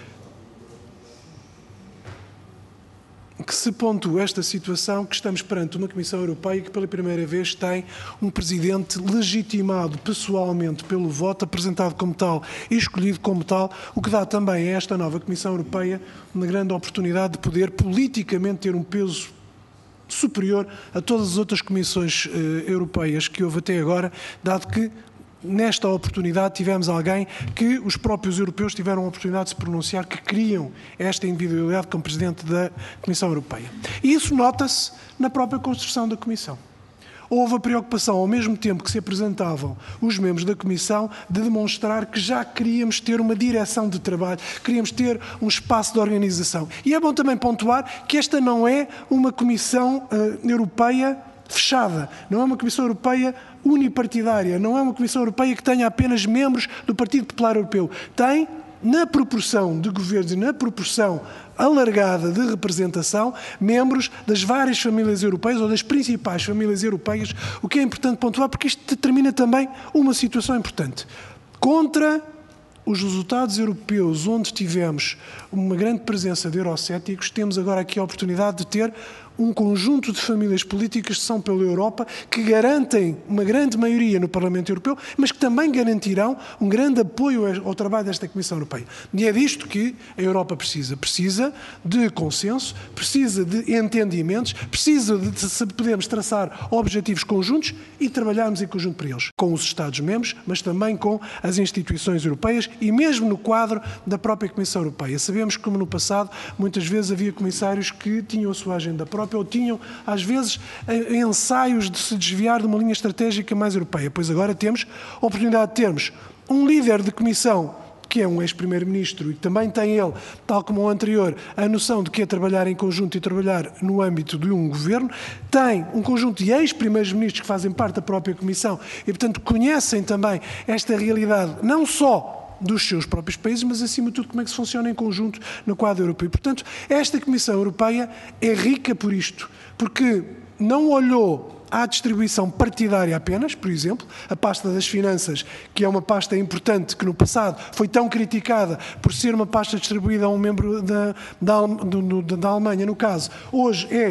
[SPEAKER 2] que estamos perante uma Comissão Europeia que pela primeira vez tem um Presidente legitimado pessoalmente pelo voto, apresentado como tal e escolhido como tal, o que dá também a esta nova Comissão Europeia uma grande oportunidade de poder politicamente ter um peso superior a todas as outras comissões europeias que houve até agora, dado que nesta oportunidade tivemos alguém que os próprios europeus tiveram a oportunidade de se pronunciar, que queriam esta individualidade como Presidente da Comissão Europeia. E isso nota-se na própria construção da Comissão. Houve a preocupação, ao mesmo tempo que se apresentavam os membros da Comissão, de demonstrar que já queríamos ter uma direção de trabalho, queríamos ter um espaço de organização. E é bom também pontuar que esta não é uma Comissão Europeia fechada, não é uma Comissão Europeia unipartidária, não é uma Comissão Europeia que tenha apenas membros do Partido Popular Europeu. Tem, na proporção de governos e na proporção alargada de representação, membros das várias famílias europeias ou das principais famílias europeias, o que é importante pontuar, porque isto determina também uma situação importante. Contra os resultados europeus, onde tivemos uma grande presença de eurocéticos, temos agora aqui a oportunidade de ter um conjunto de famílias políticas que são pela Europa, que garantem uma grande maioria no Parlamento Europeu, mas que também garantirão um grande apoio ao trabalho desta Comissão Europeia. E é disto que a Europa precisa. Precisa de consenso, precisa de entendimentos, precisa de podermos traçar objetivos conjuntos e trabalharmos em conjunto para eles, com os Estados-membros, mas também com as instituições europeias e mesmo no quadro da própria Comissão Europeia. Sabemos que, como no passado, muitas vezes havia comissários que tinham a sua agenda própria ou tinham, às vezes, ensaios de se desviar de uma linha estratégica mais europeia. Pois agora temos a oportunidade de termos um líder de comissão que é um ex-primeiro-ministro e também tem ele, tal como o anterior, a noção de que é trabalhar em conjunto e trabalhar no âmbito de um governo, tem um conjunto de ex-primeiros-ministros que fazem parte da própria Comissão e, portanto, conhecem também esta realidade, não só dos seus próprios países, mas acima de tudo como é que se funciona em conjunto no quadro europeu. Portanto, esta Comissão Europeia é rica por isto, porque não olhou à distribuição partidária apenas, por exemplo, a pasta das finanças, que é uma pasta importante que no passado foi tão criticada por ser uma pasta distribuída a um membro da Alemanha, no caso, hoje é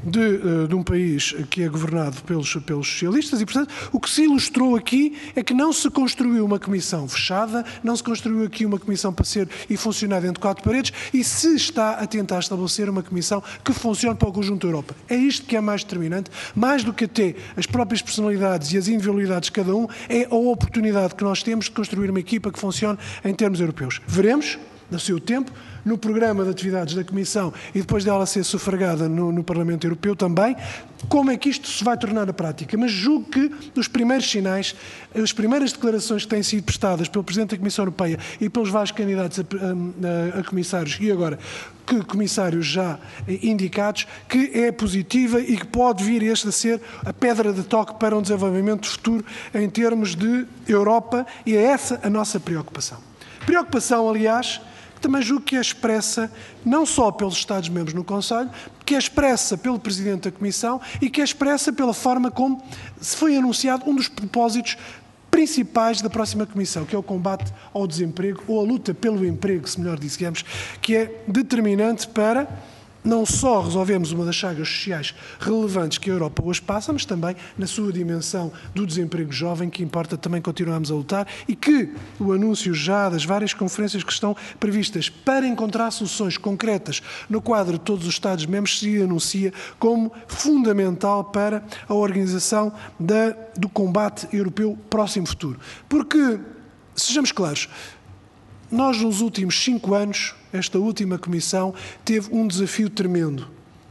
[SPEAKER 2] de um país que é governado pelos socialistas e, portanto, o que se ilustrou aqui é que não se construiu uma comissão fechada, não se construiu aqui uma comissão para ser e funcionar dentro de 4 paredes e se está a tentar estabelecer uma comissão que funcione para o conjunto da Europa. É isto que é mais determinante, mais do que até as próprias personalidades e as individualidades de cada um, é a oportunidade que nós temos de construir uma equipa que funcione em termos europeus. Veremos, no seu tempo, no programa de atividades da Comissão e depois dela ser sufragada no Parlamento Europeu também, como é que isto se vai tornar na prática. Mas julgo que os primeiros sinais, as primeiras declarações que têm sido prestadas pelo Presidente da Comissão Europeia e pelos vários candidatos a comissários e agora que comissários já indicados, que é positiva e que pode vir este a ser a pedra de toque para um desenvolvimento futuro em termos de Europa e é essa a nossa preocupação. Preocupação, aliás, também julgo que é expressa não só pelos Estados-membros no Conselho, que é expressa pelo Presidente da Comissão e que é expressa pela forma como se foi anunciado um dos propósitos principais da próxima Comissão, que é o combate ao desemprego, ou a luta pelo emprego, se melhor dissemos, que é determinante para não só resolvemos uma das chagas sociais relevantes que a Europa hoje passa, mas também na sua dimensão do desemprego jovem, que importa também continuarmos a lutar e que o anúncio já das várias conferências que estão previstas para encontrar soluções concretas no quadro de todos os Estados-membros se anuncia como fundamental para a organização do combate europeu próximo futuro. Porque, sejamos claros, nós nos últimos 5 anos, esta última Comissão teve um desafio tremendo.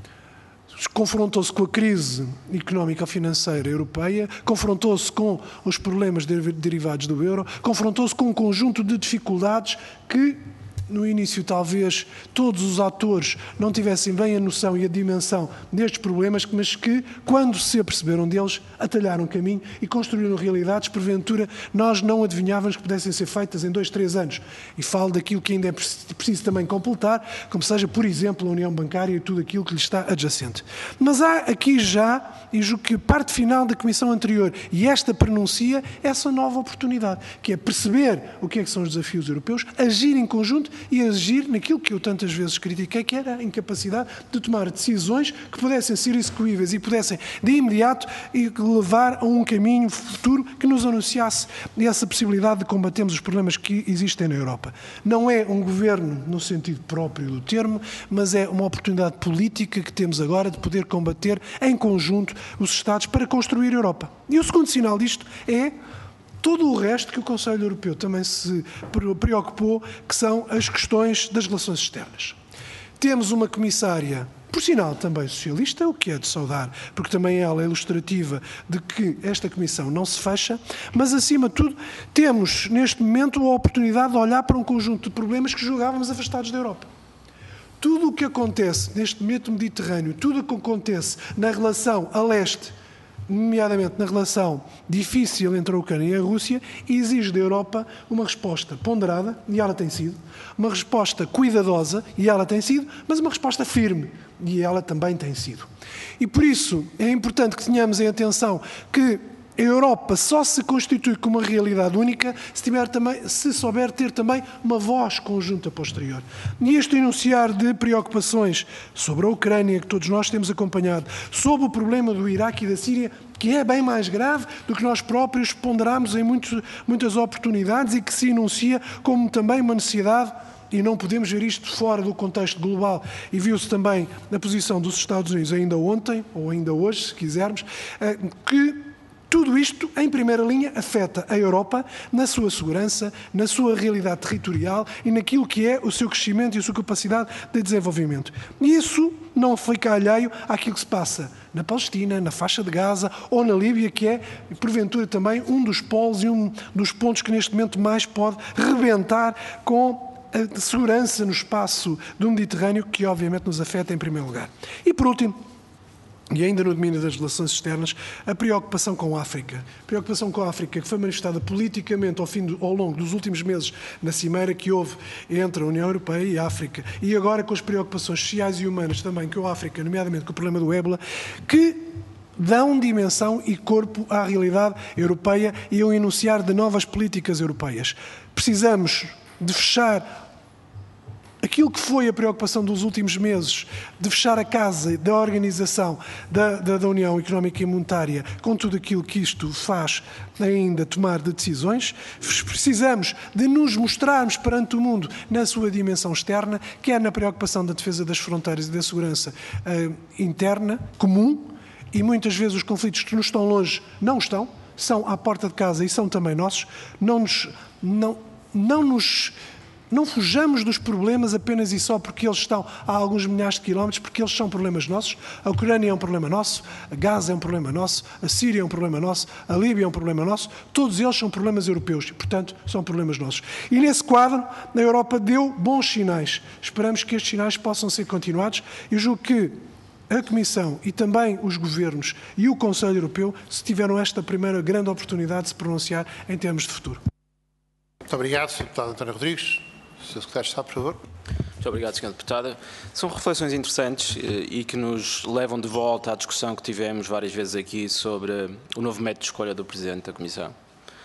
[SPEAKER 2] Confrontou-se com a crise económica-financeira europeia, confrontou-se com os problemas derivados do euro, confrontou-se com um conjunto de dificuldades que, no início, talvez todos os atores não tivessem bem a noção e a dimensão destes problemas, mas que, quando se aperceberam deles, atalharam caminho e construíram realidades, porventura, nós não adivinhávamos que pudessem ser feitas em 2, 3 anos. E falo daquilo que ainda é preciso também completar, como seja, por exemplo, a União Bancária e tudo aquilo que lhe está adjacente. Mas há aqui já, e julgo que a parte final da Comissão anterior, e esta pronuncia essa nova oportunidade, que é perceber o que são os desafios europeus, agir em conjunto e agir naquilo que eu tantas vezes critiquei, que era a incapacidade de tomar decisões que pudessem ser execuíveis e pudessem, de imediato, levar a um caminho futuro que nos anunciasse essa possibilidade de combatermos os problemas que existem na Europa. Não é um governo no sentido próprio do termo, mas é uma oportunidade política que temos agora de poder combater em conjunto os Estados para construir a Europa. E o segundo sinal disto é todo o resto que o Conselho Europeu também se preocupou, que são as questões das relações externas. Temos uma comissária, por sinal também socialista, o que é de saudar, porque também ela é ilustrativa de que esta comissão não se fecha, mas acima de tudo temos neste momento a oportunidade de olhar para um conjunto de problemas que julgávamos afastados da Europa. Tudo o que acontece neste momento no Mediterrâneo, tudo o que acontece na relação a leste, nomeadamente na relação difícil entre a Ucrânia e a Rússia, exige da Europa uma resposta ponderada, e ela tem sido, uma resposta cuidadosa, e ela tem sido, mas uma resposta firme, e ela também tem sido. E por isso é importante que tenhamos em atenção que a Europa só se constitui como uma realidade única se souber ter também uma voz conjunta posterior. E este enunciar de preocupações sobre a Ucrânia, que todos nós temos acompanhado, sobre o problema do Iraque e da Síria, que é bem mais grave do que nós próprios ponderamos em muitas oportunidades e que se enuncia como também uma necessidade. E não podemos ver isto fora do contexto global. E viu-se também na posição dos Estados Unidos ainda ontem, ou ainda hoje, se quisermos, que tudo isto, em primeira linha, afeta a Europa na sua segurança, na sua realidade territorial e naquilo que é o seu crescimento e a sua capacidade de desenvolvimento. E isso não fica alheio àquilo que se passa na Palestina, na faixa de Gaza ou na Líbia, que é, porventura, também um dos polos e um dos pontos que neste momento mais pode rebentar com a segurança no espaço do Mediterrâneo, que obviamente nos afeta em primeiro lugar. E por último, e ainda no domínio das relações externas, a preocupação com a África. A preocupação com a África que foi manifestada politicamente ao longo dos últimos meses na cimeira que houve entre a União Europeia e a África. E agora com as preocupações sociais e humanas também com a África, nomeadamente com o problema do ébola, que dão dimensão e corpo à realidade europeia e ao enunciar de novas políticas europeias. Precisamos de fechar aquilo que foi a preocupação dos últimos meses de fechar a casa da organização da União Económica e Monetária, com tudo aquilo que isto faz ainda tomar de decisões, precisamos de nos mostrarmos perante o mundo na sua dimensão externa, quer na preocupação da defesa das fronteiras e da segurança interna, comum, e muitas vezes os conflitos que nos estão longe não estão, são à porta de casa e são também nossos. Não fujamos dos problemas apenas e só porque eles estão a alguns milhares de quilómetros, porque eles são problemas nossos. A Ucrânia é um problema nosso, a Gaza é um problema nosso, a Síria é um problema nosso, a Líbia é um problema nosso. Todos eles são problemas europeus e, portanto, são problemas nossos. E nesse quadro, a Europa deu bons sinais. Esperamos que estes sinais possam ser continuados. Eu julgo que a Comissão e também os governos e o Conselho Europeu se tiveram esta primeira grande oportunidade de se pronunciar em termos de futuro.
[SPEAKER 1] Muito obrigado, Sr. Deputado António Rodrigues. Sr. Secretário de Estado, por favor.
[SPEAKER 6] Muito obrigado, Sra. Deputada. São reflexões interessantes e que nos levam de volta à discussão que tivemos várias vezes aqui sobre o novo método de escolha do Presidente da Comissão,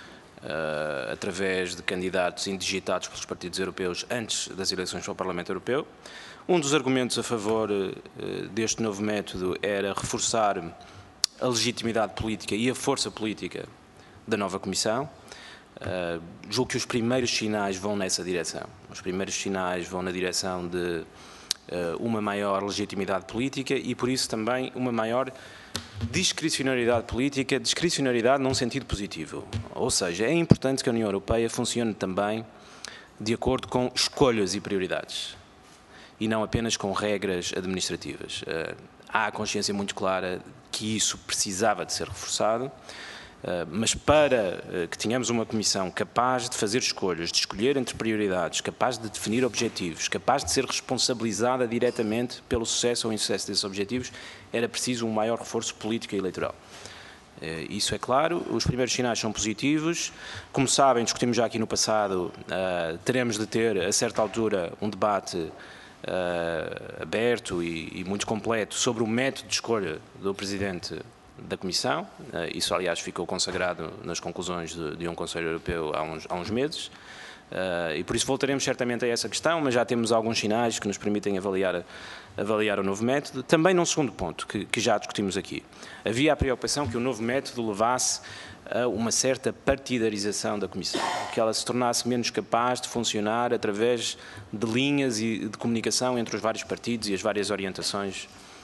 [SPEAKER 6] através de candidatos indigitados pelos partidos europeus antes das eleições para o Parlamento Europeu. Um dos argumentos a favor deste novo método era reforçar a legitimidade política e a força política da nova Comissão. Julgo que os primeiros sinais vão nessa direção. Os primeiros sinais vão na direção de uma maior legitimidade política e, por isso, também uma maior discricionariedade política, discricionariedade num sentido positivo. Ou seja, é importante que a União Europeia funcione também de acordo com escolhas e prioridades e não apenas com regras administrativas. Há a consciência muito clara que isso precisava de ser reforçado, mas para que tenhamos uma Comissão capaz de fazer escolhas, de escolher entre prioridades, capaz de definir objetivos, capaz de ser responsabilizada diretamente pelo sucesso ou insucesso desses objetivos, era preciso um maior reforço político e eleitoral. Isso é claro, os primeiros sinais são positivos. Como sabem, discutimos já aqui no passado, teremos de ter, a certa altura, um debate aberto e muito completo sobre o método de escolha do Presidente da Comissão. Isso, aliás, ficou consagrado nas conclusões de um Conselho Europeu há uns meses. E por isso voltaremos certamente a essa questão, mas já temos alguns sinais que nos permitem avaliar o novo método. Também num segundo ponto, que já discutimos aqui. Havia a preocupação que o novo método levasse a uma certa partidarização da Comissão, que ela se tornasse menos capaz de funcionar através de linhas e de comunicação entre os vários partidos e as várias orientações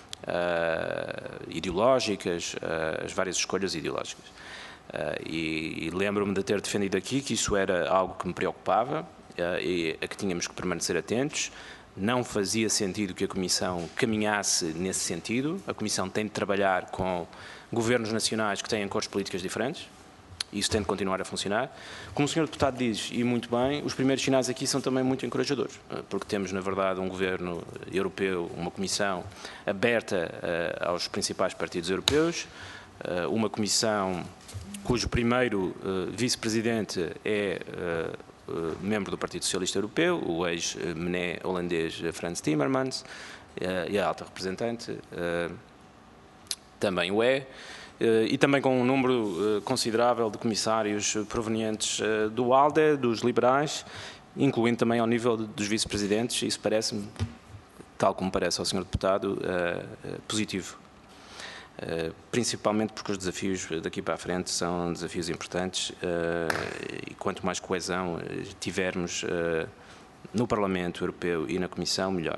[SPEAKER 6] ideológicas, as várias escolhas ideológicas. E lembro-me de ter defendido aqui que isso era algo que me preocupava e a que tínhamos que permanecer atentos. Não fazia sentido que a Comissão caminhasse nesse sentido. A Comissão tem de trabalhar com governos nacionais que têm cores políticas diferentes. Isso tem de continuar a funcionar. Como o Sr. Deputado diz, e muito bem, os primeiros sinais aqui são também muito encorajadores, porque temos, na verdade, um governo europeu, uma Comissão aberta aos principais partidos europeus, uma Comissão cujo primeiro vice-presidente é membro do Partido Socialista Europeu, o ex-mené holandês Frans Timmermans, e a alta representante também o é, e também com um número considerável de comissários provenientes do ALDE, dos liberais, incluindo também ao nível dos vice-presidentes. Isso parece-me, tal como parece ao Sr. Deputado, positivo. Principalmente porque os desafios daqui para a frente são desafios importantes e quanto mais coesão tivermos no Parlamento Europeu e na Comissão, melhor.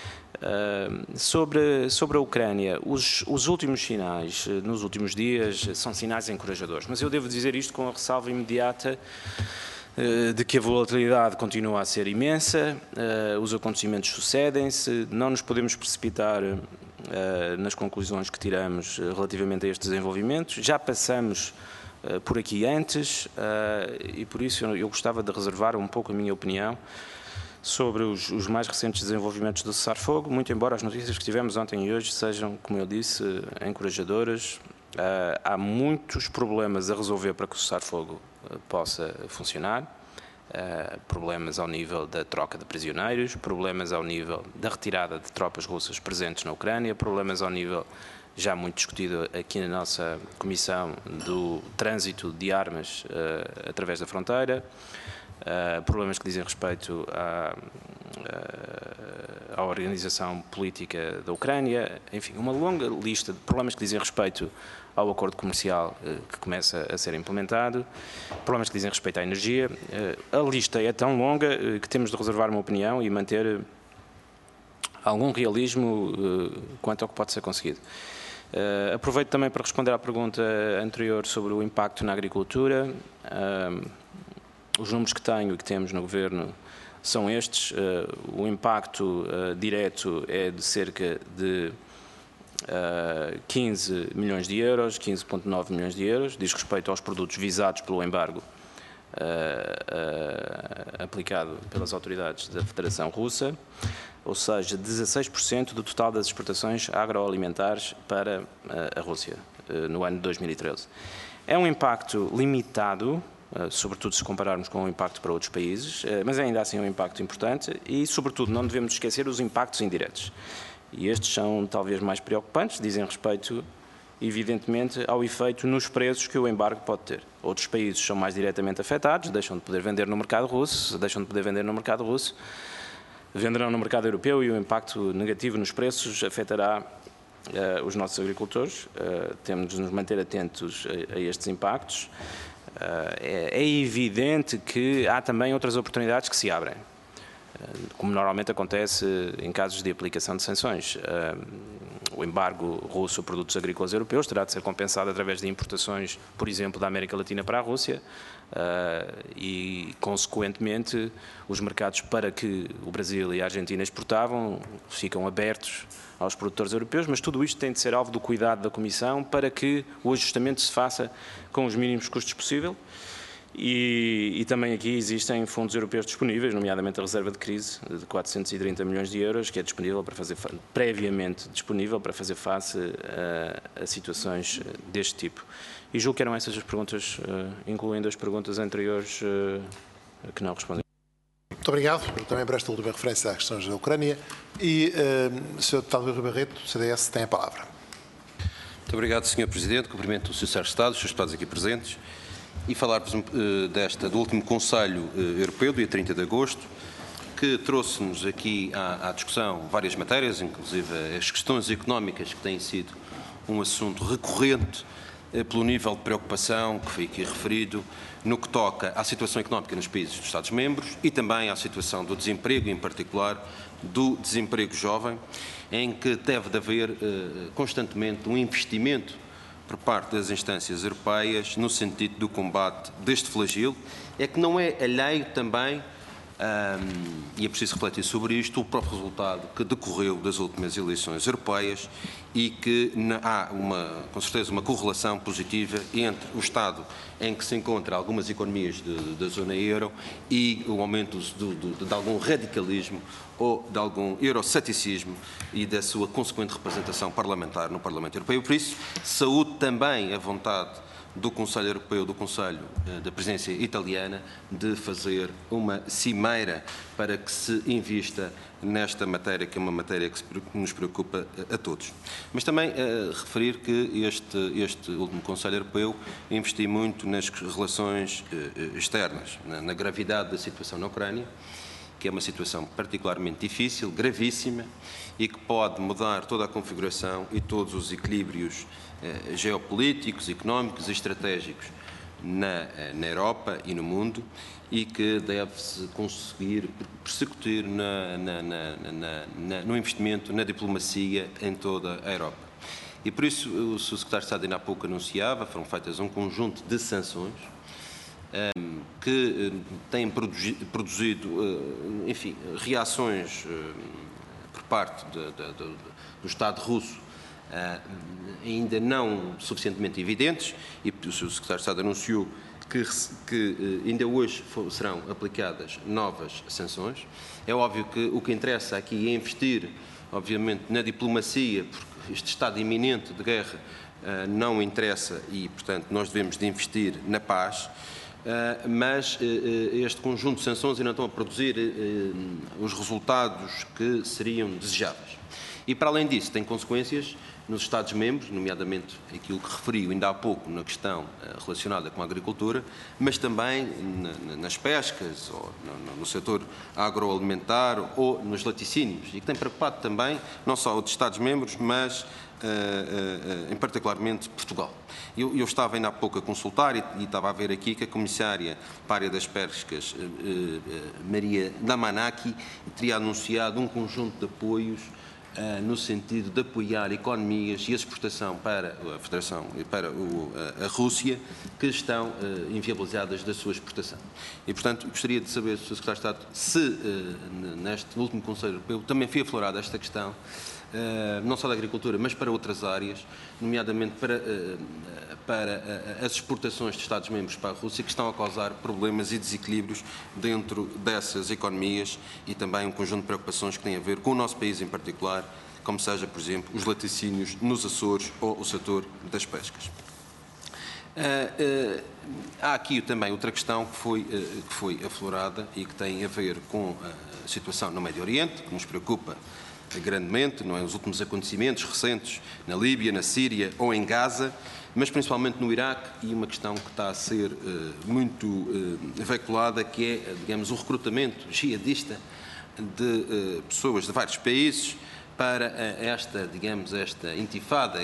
[SPEAKER 6] Sobre a Ucrânia, os últimos sinais, nos últimos dias, são sinais encorajadores, mas eu devo dizer isto com a ressalva imediata de que a volatilidade continua a ser imensa, os acontecimentos sucedem-se, não nos podemos precipitar nas conclusões que tiramos relativamente a estes desenvolvimentos. Já passamos por aqui antes e por isso eu gostava de reservar um pouco a minha opinião sobre os mais recentes desenvolvimentos do cessar-fogo, muito embora as notícias que tivemos ontem e hoje sejam, como eu disse, encorajadoras. Há muitos problemas a resolver para que o cessar-fogo possa funcionar. Problemas ao nível da troca de prisioneiros, problemas ao nível da retirada de tropas russas presentes na Ucrânia, problemas ao nível, já muito discutido aqui na nossa Comissão, do trânsito de armas através da fronteira, problemas que dizem respeito à organização política da Ucrânia, enfim, uma longa lista de problemas que dizem respeito ao acordo comercial que começa a ser implementado, problemas que dizem respeito à energia. A lista é tão longa que temos de reservar uma opinião e manter algum realismo quanto ao que pode ser conseguido. Aproveito também para responder à pergunta anterior sobre o impacto na agricultura. Os números que tenho e que temos no Governo são estes. O impacto direto é de cerca de 15 milhões de euros, 15,9 milhões de euros, diz respeito aos produtos visados pelo embargo aplicado pelas autoridades da Federação Russa, ou seja, 16% do total das exportações agroalimentares para a Rússia no ano de 2013. É um impacto limitado, sobretudo se compararmos com o impacto para outros países, mas ainda assim é um impacto importante e, sobretudo, não devemos esquecer os impactos indiretos. E estes são talvez mais preocupantes, dizem respeito, evidentemente, ao efeito nos preços que o embargo pode ter. Outros países são mais diretamente afetados, deixam de poder vender no mercado russo, venderão no mercado europeu e o impacto negativo nos preços afetará os nossos agricultores. Temos de nos manter atentos a estes impactos. É evidente que há também outras oportunidades que se abrem, como normalmente acontece em casos de aplicação de sanções. O embargo russo a produtos agrícolas europeus terá de ser compensado através de importações, por exemplo, da América Latina para a Rússia e, consequentemente, os mercados para que o Brasil e a Argentina exportavam ficam abertos aos produtores europeus, mas tudo isto tem de ser alvo do cuidado da Comissão para que o ajustamento se faça com os mínimos custos possível. E também aqui existem fundos europeus disponíveis, nomeadamente a reserva de crise de 430 milhões de euros, que é disponível para fazer, previamente disponível para fazer face a situações deste tipo. E julgo que eram essas as perguntas, incluindo as perguntas anteriores que não respondi.
[SPEAKER 1] Muito obrigado. Eu também presto a última referência às questões da Ucrânia. E o Sr. Deputado Rui Barreto, CDS, tem a palavra.
[SPEAKER 5] Muito obrigado, Sr. Presidente. Cumprimento o Sr. Secretário de Estado, os Srs. Deputados aqui presentes, e falar-vos do último Conselho Europeu, dia 30 de agosto, que trouxe-nos aqui à discussão várias matérias, inclusive as questões económicas, que têm sido um assunto recorrente pelo nível de preocupação que foi aqui referido, no que toca à situação económica nos países dos Estados-membros e também à situação do desemprego, em particular do desemprego jovem, em que deve de haver constantemente um investimento por parte das instâncias europeias no sentido do combate deste flagelo, é que não é alheio também, e é preciso refletir sobre isto, o próprio resultado que decorreu das últimas eleições europeias e que há, com certeza, uma correlação positiva entre o estado em que se encontram algumas economias da zona euro e o aumento de algum radicalismo ou de algum euroceticismo e da sua consequente representação parlamentar no Parlamento Europeu. Por isso, saúdo também a vontade do Conselho Europeu, do Conselho da Presidência Italiana, de fazer uma cimeira para que se invista nesta matéria, que é uma matéria que nos preocupa a todos. Mas também referir que este último Conselho Europeu investiu muito nas relações externas, na gravidade da situação na Ucrânia, que é uma situação particularmente difícil, gravíssima, e que pode mudar toda a configuração e todos os equilíbrios geopolíticos, económicos e estratégicos na Europa e no mundo, e que deve-se conseguir persecutir no investimento, na diplomacia em toda a Europa. E por isso o Sr. Secretário de Estado ainda há pouco anunciava, foram feitas um conjunto de sanções que têm produzido, enfim, reações por parte do Estado russo ainda não suficientemente evidentes, e o Sr. Secretário de Estado anunciou que ainda hoje serão aplicadas novas sanções. É óbvio que o que interessa aqui é investir, obviamente, na diplomacia, porque este estado iminente de guerra não interessa e, portanto, nós devemos de investir na paz. Mas este conjunto de sanções ainda não estão a produzir os resultados que seriam desejáveis. E, para além disso, tem consequências nos Estados-membros, nomeadamente aquilo que referiu ainda há pouco na questão relacionada com a agricultura, mas também nas pescas, ou no setor agroalimentar ou nos laticínios, e que tem preocupado também não só outros Estados-membros, mas em particularmente Portugal. Eu estava ainda há pouco a consultar e estava a ver aqui que a Comissária para a área das pescas, Maria Damanaki, teria anunciado um conjunto de apoios no sentido de apoiar economias e a exportação para a Federação e para a Rússia que estão inviabilizadas da sua exportação. E, portanto, gostaria de saber, Sr. Secretário de Estado, se neste último Conselho Europeu também foi aflorada esta questão, não só da agricultura, mas para outras áreas, nomeadamente para as exportações de Estados-membros para a Rússia, que estão a causar problemas e desequilíbrios dentro dessas economias e também um conjunto de preocupações que têm a ver com o nosso país em particular, como seja, por exemplo, os laticínios nos Açores ou o setor das pescas. Há aqui também outra questão que foi aflorada e que tem a ver com a situação no Médio Oriente, que nos preocupa grandemente, não é? Os últimos acontecimentos recentes na Líbia, na Síria ou em Gaza, mas principalmente no Iraque, e uma questão que está a ser muito veiculada, que é, digamos, o recrutamento jihadista de pessoas de vários países para esta intifada,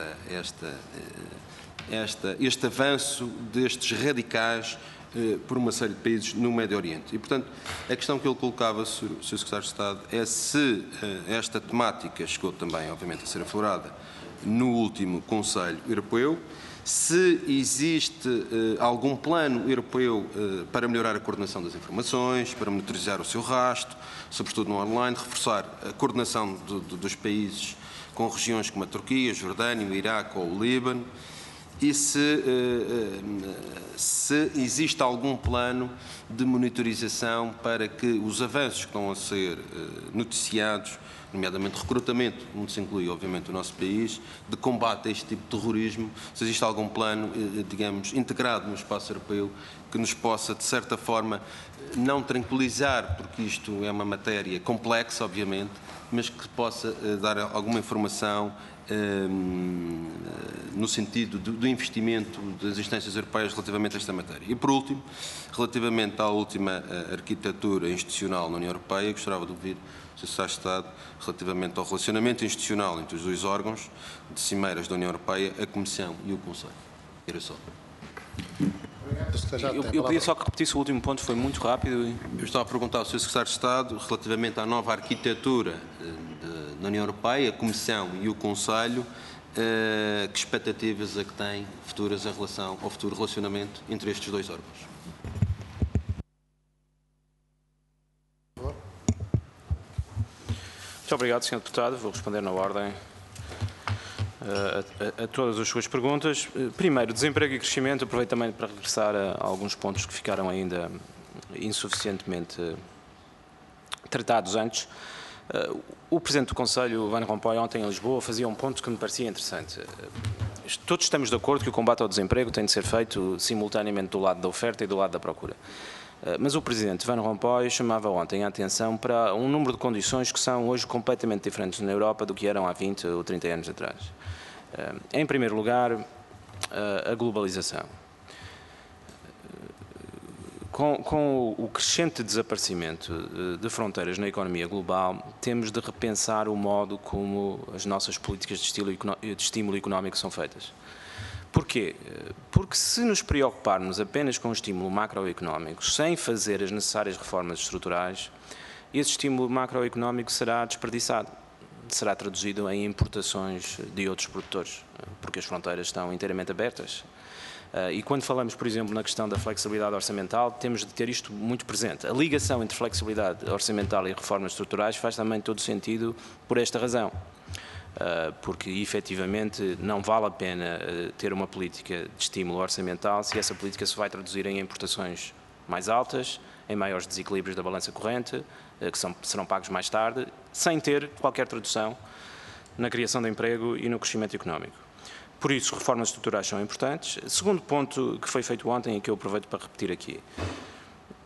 [SPEAKER 5] este avanço destes radicais por uma série de países no Médio Oriente. E, portanto, a questão que ele colocava, Sr. Secretário de Estado, é se esta temática chegou também, obviamente, a ser aflorada no último Conselho Europeu, se existe algum plano europeu para melhorar a coordenação das informações, para monitorizar o seu rastro, sobretudo no online, reforçar a coordenação dos países com regiões como a Turquia, a Jordânia, o Iraque ou o Líbano, e se existe algum plano de monitorização para que os avanços que estão a ser noticiados, nomeadamente recrutamento, onde se inclui, obviamente, o nosso país, de combate a este tipo de terrorismo, se existe algum plano, digamos, integrado no espaço europeu que nos possa, de certa forma, não tranquilizar, porque isto é uma matéria complexa, obviamente, mas que possa dar alguma informação no sentido do investimento das instâncias europeias relativamente a esta matéria. E, por último, relativamente à última arquitetura institucional na União Europeia, gostava de ouvir o Sr. Secretário de Estado relativamente ao relacionamento institucional entre os dois órgãos de cimeiras da União Europeia, a Comissão e o Conselho. Era só.
[SPEAKER 6] Eu pedi só que repetisse o último ponto, foi muito rápido.
[SPEAKER 5] Eu estava a perguntar ao Sr. Secretário de Estado relativamente à nova arquitetura na União Europeia, a Comissão e o Conselho, que expectativas é que têm futuras em relação ao futuro relacionamento entre estes dois órgãos?
[SPEAKER 6] Muito obrigado, Sr. Deputado. Vou responder na ordem a todas as suas perguntas. Primeiro, desemprego e crescimento. Aproveito também para regressar a alguns pontos que ficaram ainda insuficientemente tratados antes. O Presidente do Conselho, Van Rompuy, ontem em Lisboa, fazia um ponto que me parecia interessante. Todos estamos de acordo que o combate ao desemprego tem de ser feito simultaneamente do lado da oferta e do lado da procura. Mas o Presidente Van Rompuy chamava ontem a atenção para um número de condições que são hoje completamente diferentes na Europa do que eram há 20 ou 30 anos atrás. Em primeiro lugar, a globalização. Com o crescente desaparecimento de fronteiras na economia global, temos de repensar o modo como as nossas políticas de estímulo económico são feitas. Porquê? Porque se nos preocuparmos apenas com o estímulo macroeconómico, sem fazer as necessárias reformas estruturais, esse estímulo macroeconómico será desperdiçado, será traduzido em importações de outros produtores, porque as fronteiras estão inteiramente abertas. E quando falamos, por exemplo, na questão da flexibilidade orçamental, temos de ter isto muito presente. A ligação entre flexibilidade orçamental e reformas estruturais faz também todo sentido por esta razão. Porque, efetivamente, não vale a pena ter uma política de estímulo orçamental se essa política se vai traduzir em importações mais altas, em maiores desequilíbrios da balança corrente, que serão pagos mais tarde, sem ter qualquer tradução na criação de emprego e no crescimento económico. Por isso, reformas estruturais são importantes. Segundo ponto que foi feito ontem e que eu aproveito para repetir aqui.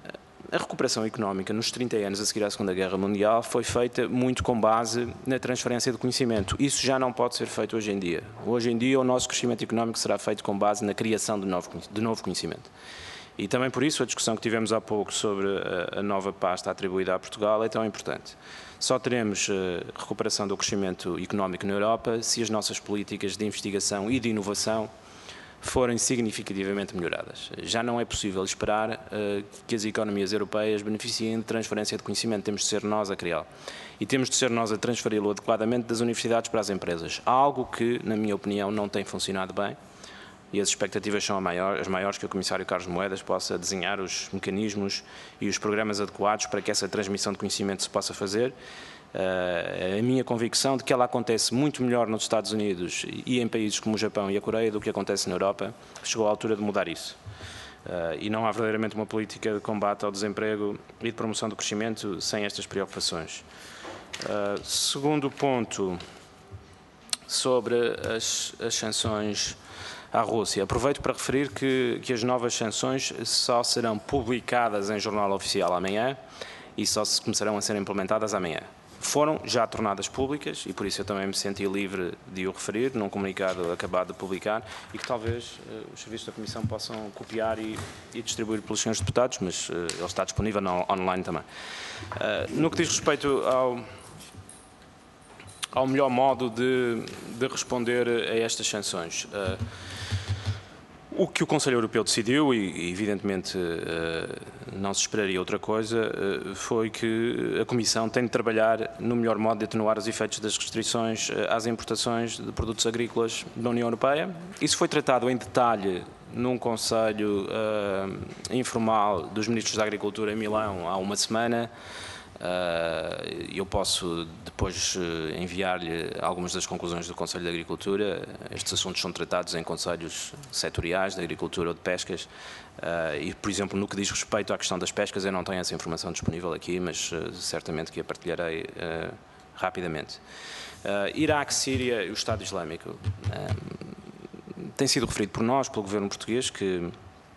[SPEAKER 6] a recuperação económica nos 30 anos a seguir à Segunda Guerra Mundial foi feita muito com base na transferência de conhecimento. Isso já não pode ser feito hoje em dia. Hoje em dia o nosso crescimento económico será feito com base na criação de novo conhecimento. E também por isso a discussão que tivemos há pouco sobre a nova pasta atribuída a Portugal é tão importante. Só teremos recuperação do crescimento económico na Europa se as nossas políticas de investigação e de inovação forem significativamente melhoradas. Já não é possível esperar que as economias europeias beneficiem de transferência de conhecimento, temos de ser nós a criá-lo. E temos de ser nós a transferi-lo adequadamente das universidades para as empresas. Algo que, na minha opinião, não tem funcionado bem. E as expectativas são as maiores que o Comissário Carlos Moedas possa desenhar os mecanismos e os programas adequados para que essa transmissão de conhecimento se possa fazer. A minha convicção de que ela acontece muito melhor nos Estados Unidos e em países como o Japão e a Coreia do que acontece na Europa, chegou à altura de mudar isso. E não há verdadeiramente uma política de combate ao desemprego e de promoção do crescimento sem estas preocupações. Segundo ponto, sobre as sanções à Rússia. Aproveito para referir que as novas sanções só serão publicadas em jornal oficial amanhã e só se começarão a ser implementadas amanhã. Foram já tornadas públicas e por isso eu também me senti livre de o referir num comunicado acabado de publicar e que talvez os serviços da Comissão possam copiar e distribuir pelos senhores deputados, mas ele está disponível online também. No que diz respeito ao melhor modo de responder a estas sanções. O que o Conselho Europeu decidiu, e evidentemente não se esperaria outra coisa, foi que a Comissão tem de trabalhar no melhor modo de atenuar os efeitos das restrições às importações de produtos agrícolas da União Europeia. Isso foi tratado em detalhe num Conselho informal dos Ministros da Agricultura em Milão há uma semana. Eu posso depois enviar-lhe algumas das conclusões do Conselho de Agricultura. Estes assuntos são tratados em conselhos setoriais de agricultura ou de pescas e, por exemplo, no que diz respeito à questão das pescas, eu não tenho essa informação disponível aqui, mas certamente que a partilharei rapidamente. Iraque, Síria e o Estado Islâmico. Tem sido referido por nós, pelo governo português, que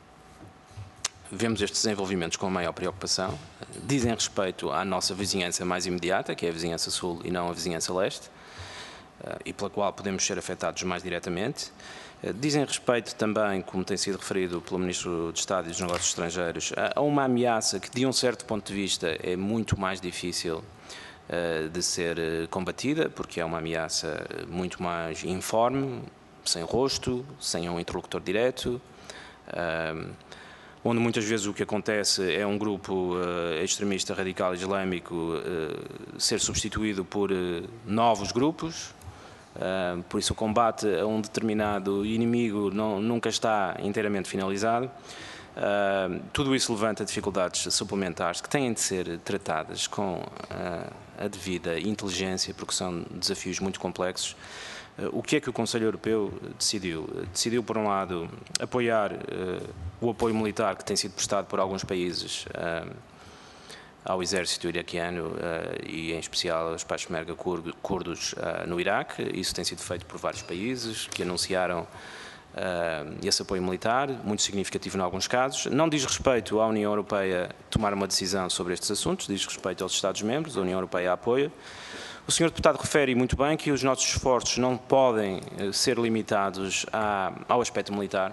[SPEAKER 6] vemos estes desenvolvimentos com a maior preocupação. Dizem respeito à nossa vizinhança mais imediata, que é a vizinhança sul e não a vizinhança leste, e pela qual podemos ser afetados mais diretamente. Dizem respeito também, como tem sido referido pelo Ministro de Estado e dos Negócios Estrangeiros, a uma ameaça que, de um certo ponto de vista, é muito mais difícil de ser combatida, porque é uma ameaça muito mais informe, sem rosto, sem um interlocutor direto, onde muitas vezes o que acontece é um grupo extremista radical islâmico ser substituído por novos grupos, por isso o combate a um determinado inimigo nunca está inteiramente finalizado. Tudo isso levanta dificuldades suplementares que têm de ser tratadas com a devida inteligência, porque são desafios muito complexos. O que é que o Conselho Europeu decidiu? Decidiu, por um lado, apoiar o apoio militar que tem sido prestado por alguns países ao exército iraquiano e, em especial, aos peshmerga curdos no Iraque. Isso tem sido feito por vários países que anunciaram esse apoio militar, muito significativo em alguns casos. Não diz respeito à União Europeia tomar uma decisão sobre estes assuntos, diz respeito aos Estados-membros, a União Europeia apoia. O Sr. Deputado refere muito bem que os nossos esforços não podem ser limitados ao aspecto militar.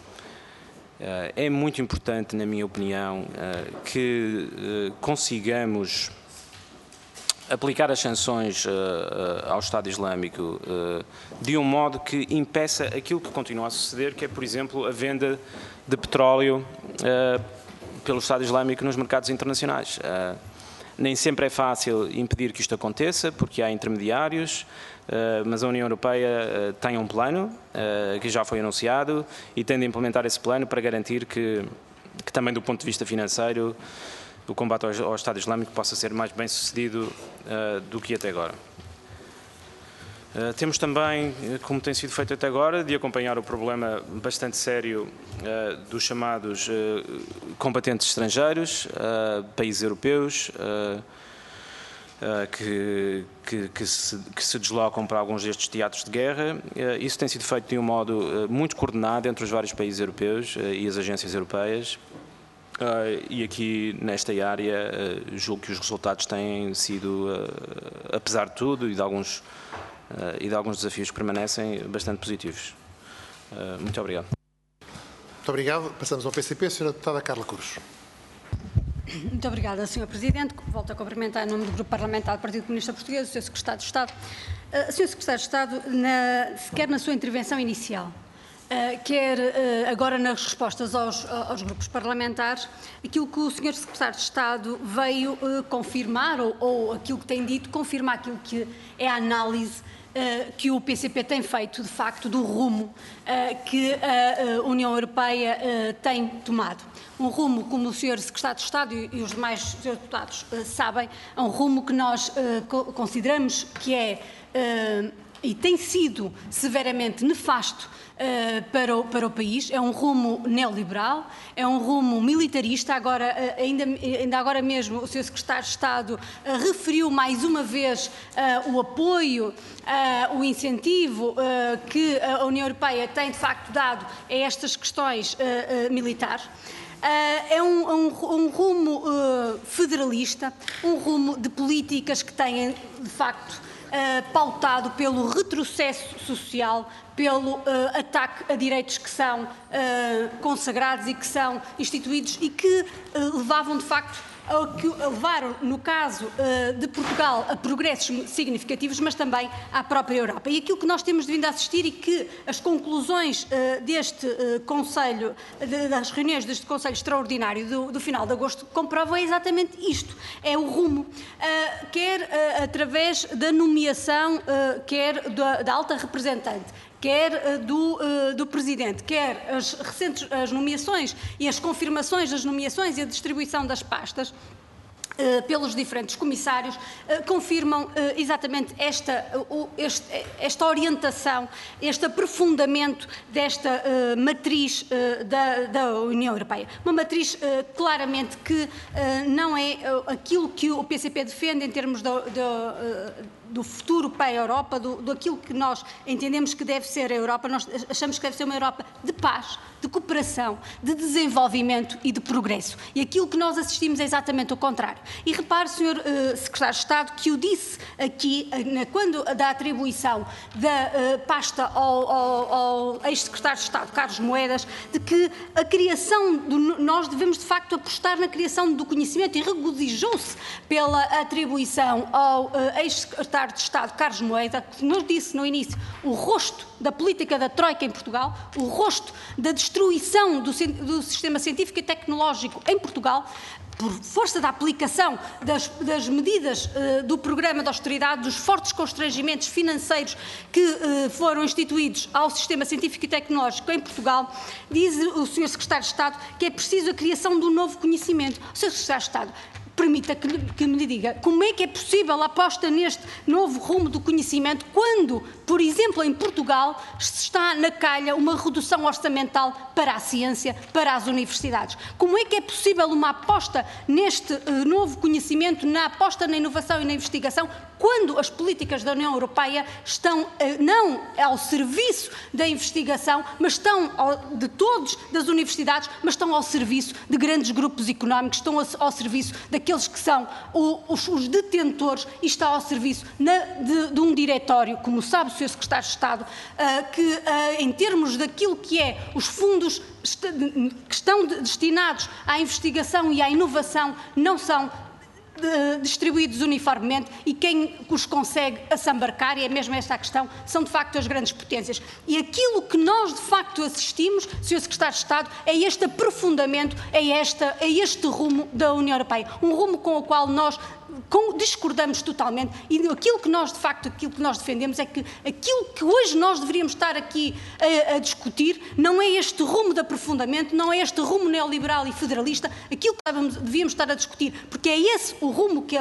[SPEAKER 6] É muito importante, na minha opinião, que consigamos aplicar as sanções ao Estado Islâmico de um modo que impeça aquilo que continua a suceder, que é, por exemplo, a venda de petróleo pelo Estado Islâmico nos mercados internacionais. Nem sempre é fácil impedir que isto aconteça, porque há intermediários, mas a União Europeia tem um plano que já foi anunciado e tem de implementar esse plano para garantir que também do ponto de vista financeiro o combate ao Estado Islâmico possa ser mais bem sucedido do que até agora. Temos também, como tem sido feito até agora, de acompanhar o problema bastante sério dos chamados combatentes estrangeiros, países europeus, que se deslocam para alguns destes teatros de guerra. Isso tem sido feito de um modo muito coordenado entre os vários países europeus e as agências europeias. E aqui, nesta área, julgo que os resultados têm sido, apesar de tudo e de alguns desafios que permanecem, bastante positivos. Muito obrigado.
[SPEAKER 1] Muito obrigado. Passamos ao PCP. Sra. Deputada Carla Cruz.
[SPEAKER 4] Muito obrigada, Sr. Presidente. Volto a cumprimentar em nome do Grupo Parlamentar do Partido Comunista Português o Sr. Secretário de Estado. Sr. Secretário de Estado, quer na sua intervenção inicial, quer agora nas respostas aos grupos parlamentares, aquilo que o Sr. Secretário de Estado veio confirmar, ou aquilo que tem dito, confirma aquilo que é a análise que o PCP tem feito, de facto, do rumo que a União Europeia tem tomado. Um rumo, como o Sr. Secretário de Estado e os demais Srs. Deputados sabem, é um rumo que nós consideramos que é e tem sido severamente nefasto para o país. É um rumo neoliberal, é um rumo militarista. Agora, ainda agora mesmo, o Sr. Secretário de Estado referiu mais uma vez o apoio, o incentivo que a União Europeia tem, de facto, dado a estas questões militares. É um rumo federalista, um rumo de políticas que têm, de facto, pautado pelo retrocesso social, pelo ataque a direitos que são consagrados e que são instituídos e que levavam, de facto, levaram, no caso de Portugal, a progressos significativos, mas também à própria Europa. E aquilo que nós temos vindo a assistir e que as conclusões deste Conselho, das reuniões deste Conselho Extraordinário do final de agosto, comprovam exatamente isto. É o rumo, quer através da nomeação, quer da alta representante, quer do Presidente, quer as nomeações e as confirmações das nomeações e a distribuição das pastas pelos diferentes comissários, confirmam exatamente esta orientação, este aprofundamento desta matriz da União Europeia. Uma matriz claramente que não é aquilo que o PCP defende em termos do futuro para a Europa, daquilo que nós entendemos que deve ser a Europa. Nós achamos que deve ser uma Europa de paz, de cooperação, de desenvolvimento e de progresso. E aquilo que nós assistimos é exatamente o contrário. E repare, Sr. Secretário de Estado, que eu disse aqui, quando da atribuição da pasta ao ex-secretário de Estado, Carlos Moedas, de que a criação, nós devemos de facto apostar na criação do conhecimento, e regozijou-se pela atribuição ao ex-secretário de Estado, Carlos Moedas, que nos disse no início o rosto da política da Troika em Portugal, o rosto da destruição do sistema científico e tecnológico em Portugal, por força da aplicação das medidas do programa de austeridade, dos fortes constrangimentos financeiros que foram instituídos ao sistema científico e tecnológico em Portugal. Diz o Sr. Secretário de Estado que é preciso a criação de um novo conhecimento. O Sr. Secretário de Estado, permita que me diga como é que é possível a aposta neste novo rumo do conhecimento quando, por exemplo, em Portugal, está na calha uma redução orçamental para a ciência, para as universidades. Como é que é possível uma aposta neste novo conhecimento, na aposta na inovação e na investigação, quando as políticas da União Europeia estão não ao serviço da investigação, mas estão de todos, das universidades, mas estão ao serviço de grandes grupos económicos, estão ao serviço daqueles que são os detentores e está ao serviço de um diretório, como sabe o Sr. Secretário de Estado, que em termos daquilo que é os fundos que estão destinados à investigação e à inovação não são distribuídos uniformemente, e quem os consegue assambarcar, e é mesmo esta a questão, são de facto as grandes potências. E aquilo que nós de facto assistimos, Sr. Secretário de Estado, é este aprofundamento, é este rumo da União Europeia, um rumo com o qual nós discordamos totalmente, e aquilo que nós, de facto, aquilo que nós defendemos é que aquilo que hoje nós deveríamos estar aqui a discutir não é este rumo de aprofundamento, não é este rumo neoliberal e federalista, aquilo que devíamos estar a discutir, porque é esse o rumo que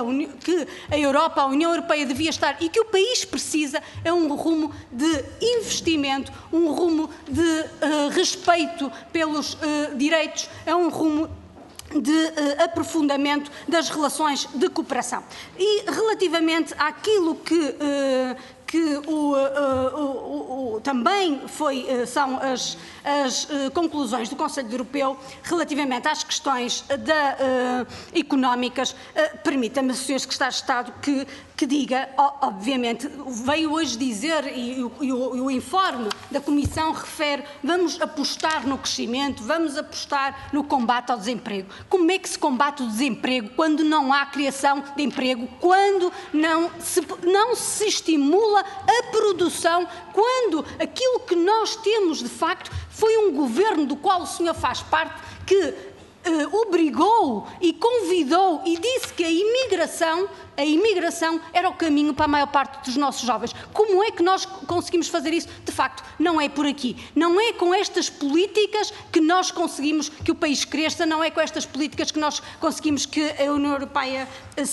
[SPEAKER 4] a Europa, a União Europeia devia estar e que o país precisa, é um rumo de investimento, um rumo de respeito pelos direitos, é um rumo de aprofundamento das relações de cooperação. E relativamente àquilo que também são as conclusões do Conselho Europeu relativamente às questões económicas. Permita-me, Sr. Secretário de Estado, que diga, obviamente, veio hoje dizer, e o informe da Comissão refere, vamos apostar no crescimento, vamos apostar no combate ao desemprego. Como é que se combate o desemprego quando não há criação de emprego, quando não se estimula a produção, quando aquilo que nós temos, de facto, foi um governo do qual o senhor faz parte que obrigou e convidou e disse que a imigração era o caminho para a maior parte dos nossos jovens. Como é que nós conseguimos fazer isso? De facto, não é por aqui. Não é com estas políticas que nós conseguimos que o país cresça, não é com estas políticas que nós conseguimos que a União Europeia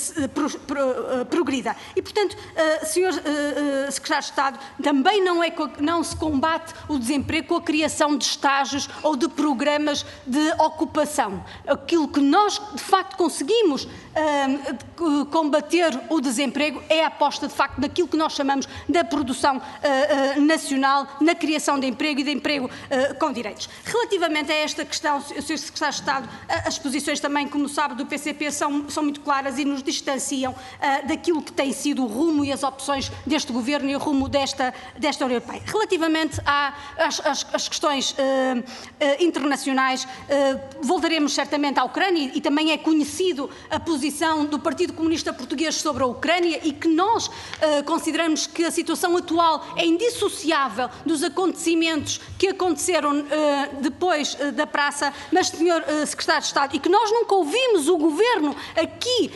[SPEAKER 4] progrida. E, portanto, Sr. Secretário de Estado, também não se combate o desemprego com a criação de estágios ou de programas de ocupação. Aquilo que nós, de facto, conseguimos combater o desemprego é a aposta, de facto, naquilo que nós chamamos da produção nacional, na criação de emprego e de emprego com direitos. Relativamente a esta questão, Sr. Secretário de Estado, as posições também, como sabe, do PCP são muito claras e nos distanciam daquilo que tem sido o rumo e as opções deste Governo e o rumo desta União Europeia. Relativamente às questões internacionais, voltaremos certamente à Ucrânia e também é conhecido a posição do Partido Comunista Português sobre a Ucrânia e que nós consideramos que a situação atual é indissociável dos acontecimentos que aconteceram depois da praça, mas, Sr. Secretário de Estado, e que nós nunca ouvimos o Governo aqui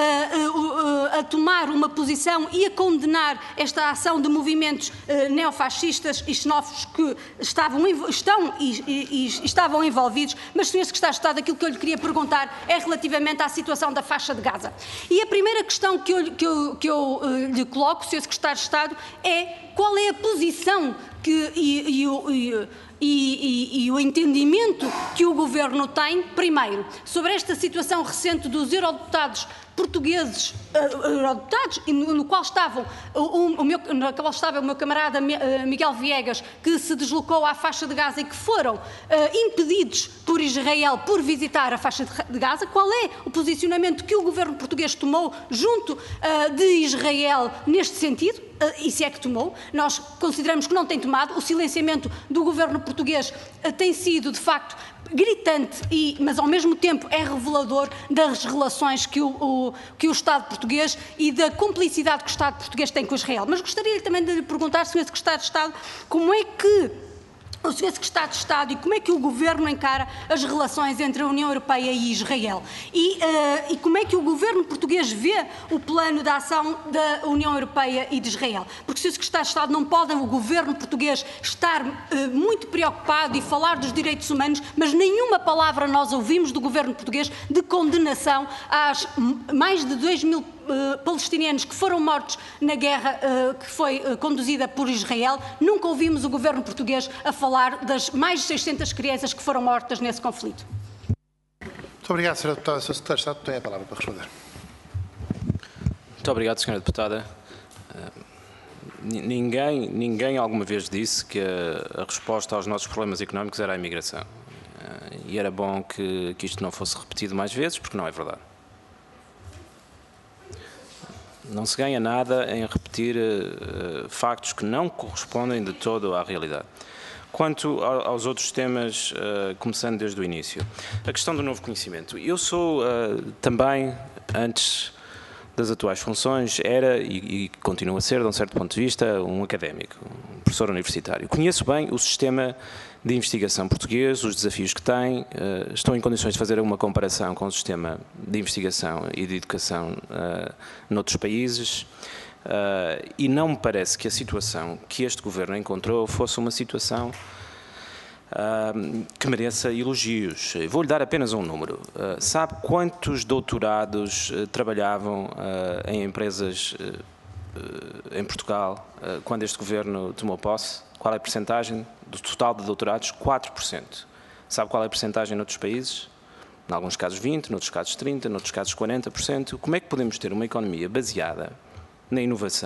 [SPEAKER 4] a tomar uma posição e a condenar esta ação de movimentos neofascistas e xenófobos que estavam envolvidos, mas, Sr. Secretário de Estado, aquilo que eu lhe queria perguntar é relativamente à situação da faixa de Gaza. E a primeira questão que eu lhe coloco, Sr. Secretário de Estado, é qual é a posição e o entendimento que o Governo tem, primeiro, sobre esta situação recente dos eurodeputados portugueses, no qual estava o meu camarada Miguel Viegas, que se deslocou à faixa de Gaza e que foram impedidos por Israel por visitar a faixa de Gaza. Qual é o posicionamento que o Governo português tomou junto de Israel neste sentido? E se é que tomou? Nós consideramos que não tem tomado. O silenciamento do Governo português tem sido, de facto, gritante, mas ao mesmo tempo é revelador das relações que o Estado português e da cumplicidade que o Estado português tem com Israel. Mas gostaria também de lhe perguntar, Sr. Secretário de Estado, como é que o Sr. Secretário de Estado e como é que o Governo encara as relações entre a União Europeia e Israel? E como é que o Governo português vê o plano de ação da União Europeia e de Israel? Porque, Sr. Secretário de Estado, não pode o Governo português estar muito preocupado e falar dos direitos humanos, mas nenhuma palavra nós ouvimos do Governo português de condenação às mais de 2.000 palestinianos que foram mortos na guerra que foi conduzida por Israel. Nunca ouvimos o Governo português a falar das mais de 600 crianças que foram mortas nesse conflito.
[SPEAKER 1] Muito obrigado, Sra. Deputada. Sr. Secretário de Estado tem a palavra para responder.
[SPEAKER 6] Muito obrigado, Sra. Deputada. Ninguém alguma vez disse que a resposta aos nossos problemas económicos era a imigração. E era bom que isto não fosse repetido mais vezes, porque não é verdade. Não se ganha nada em repetir factos que não correspondem de todo à realidade. Quanto aos outros temas, começando desde o início, a questão do novo conhecimento. Eu sou também, antes das atuais funções, era e continuo a ser, de um certo ponto de vista, um académico, um professor universitário. Conheço bem o sistema de investigação português, os desafios que tem, estou em condições de fazer uma comparação com o sistema de investigação e de educação noutros países e não me parece que a situação que este Governo encontrou fosse uma situação que mereça elogios. Vou-lhe dar apenas um número. Sabe quantos doutorados trabalhavam em empresas em Portugal quando este Governo tomou posse? Qual é a percentagem do total de doutorados? 4%. Sabe qual é a percentagem noutros países? Em alguns casos 20%, noutros casos 30%, noutros casos 40%. Como é que podemos ter uma economia baseada na inovação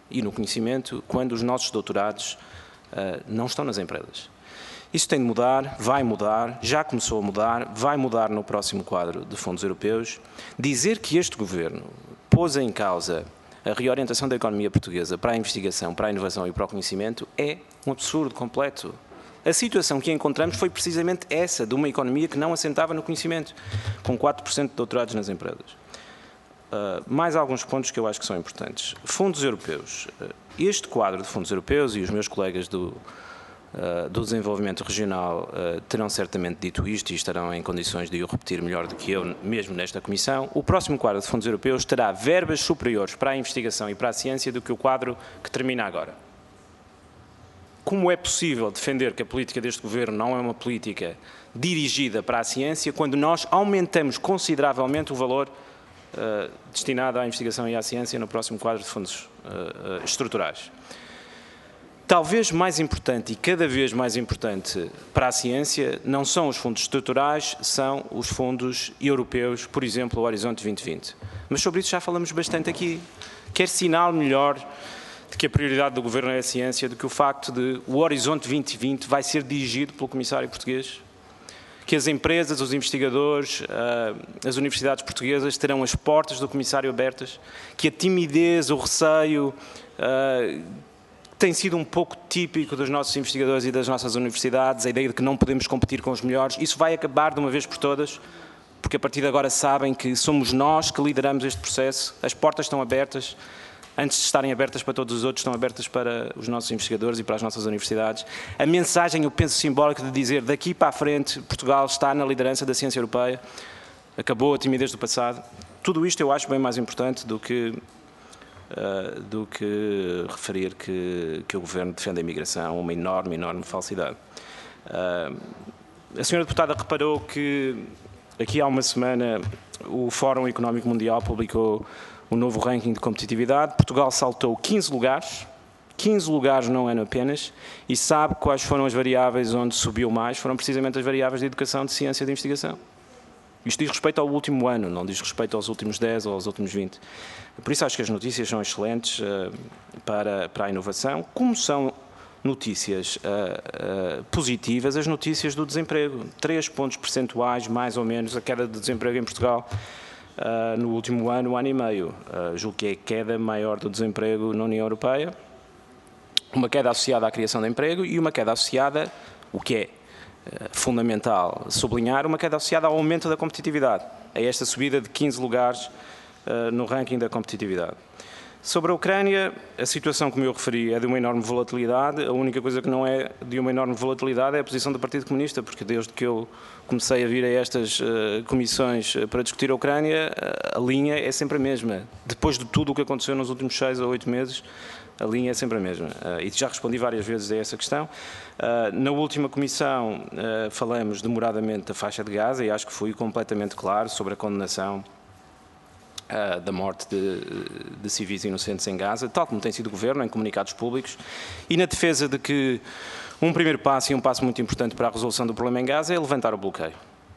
[SPEAKER 6] e no conhecimento quando os nossos doutorados não estão nas empresas. Isso tem de mudar, já começou a mudar, vai mudar no próximo quadro de fundos europeus. Dizer que este Governo pôs em causa a reorientação da economia portuguesa para a investigação, para a inovação e para o conhecimento é um absurdo completo. A situação que encontramos foi precisamente essa, de uma economia que não assentava no conhecimento, com 4% de doutorados nas empresas. Mais alguns pontos que eu acho que são importantes. Fundos europeus. Este quadro de fundos europeus, e os meus colegas do desenvolvimento regional terão certamente dito isto e estarão em condições de o repetir melhor do que eu, mesmo nesta comissão. O próximo quadro de fundos europeus terá verbas superiores para a investigação e para a ciência do que o quadro que termina agora. Como é possível defender que a política deste Governo não é uma política dirigida para a ciência quando nós aumentamos consideravelmente o valor destinado à investigação e à ciência no próximo quadro de fundos estruturais? Talvez mais importante e cada vez mais importante para a ciência não são os fundos estruturais, são os fundos europeus, por exemplo, o Horizonte 2020. Mas sobre isso já falamos bastante aqui. Quer sinal melhor de que a prioridade do Governo é a ciência do que o facto de o Horizonte 2020 vai ser dirigido pelo Comissário português? Que as empresas, os investigadores, as universidades portuguesas terão as portas do Comissário abertas? Que a timidez, o receio tem sido um pouco típico dos nossos investigadores e das nossas universidades, a ideia de que não podemos competir com os melhores, isso vai acabar de uma vez por todas, porque a partir de agora sabem que somos nós que lideramos este processo, as portas estão abertas, antes de estarem abertas para todos os outros, estão abertas para os nossos investigadores e para as nossas universidades. A mensagem, eu penso, simbólica de dizer, daqui para a frente, Portugal está na liderança da ciência europeia, acabou a timidez do passado, tudo isto eu acho bem mais importante do que referir que o Governo defende a imigração, uma enorme, enorme falsidade. A senhora deputada reparou que aqui há uma semana o Fórum Económico Mundial publicou o novo ranking de competitividade. Portugal saltou 15 lugares num ano apenas, e sabe quais foram as variáveis onde subiu mais? Foram precisamente as variáveis de educação, de ciência e de investigação. Isto diz respeito ao último ano, não diz respeito aos últimos 10 ou aos últimos 20. Por isso acho que as notícias são excelentes para a inovação, como são notícias positivas as notícias do desemprego. 3 pontos percentuais, mais ou menos, a queda de desemprego em Portugal no último ano e meio. Julgo que é a queda maior do desemprego na União Europeia. Uma queda associada à criação de emprego e uma queda associada, o que é fundamental sublinhar, uma queda associada ao aumento da competitividade, a esta subida de 15 lugares no ranking da competitividade. Sobre a Ucrânia, a situação, como eu referi, é de uma enorme volatilidade. A única coisa que não é de uma enorme volatilidade é a posição do Partido Comunista, porque desde que eu comecei a vir a estas comissões para discutir a Ucrânia, a linha é sempre a mesma. Depois de tudo o que aconteceu nos últimos 6 ou 8 meses, a linha é sempre a mesma. E já respondi várias vezes a essa questão. Na última comissão falamos demoradamente da faixa de Gaza e acho que fui completamente claro sobre a condenação da morte de civis inocentes em Gaza, tal como tem sido o Governo em comunicados públicos, e na defesa de que um primeiro passo e um passo muito importante para a resolução do problema em Gaza é levantar o bloqueio.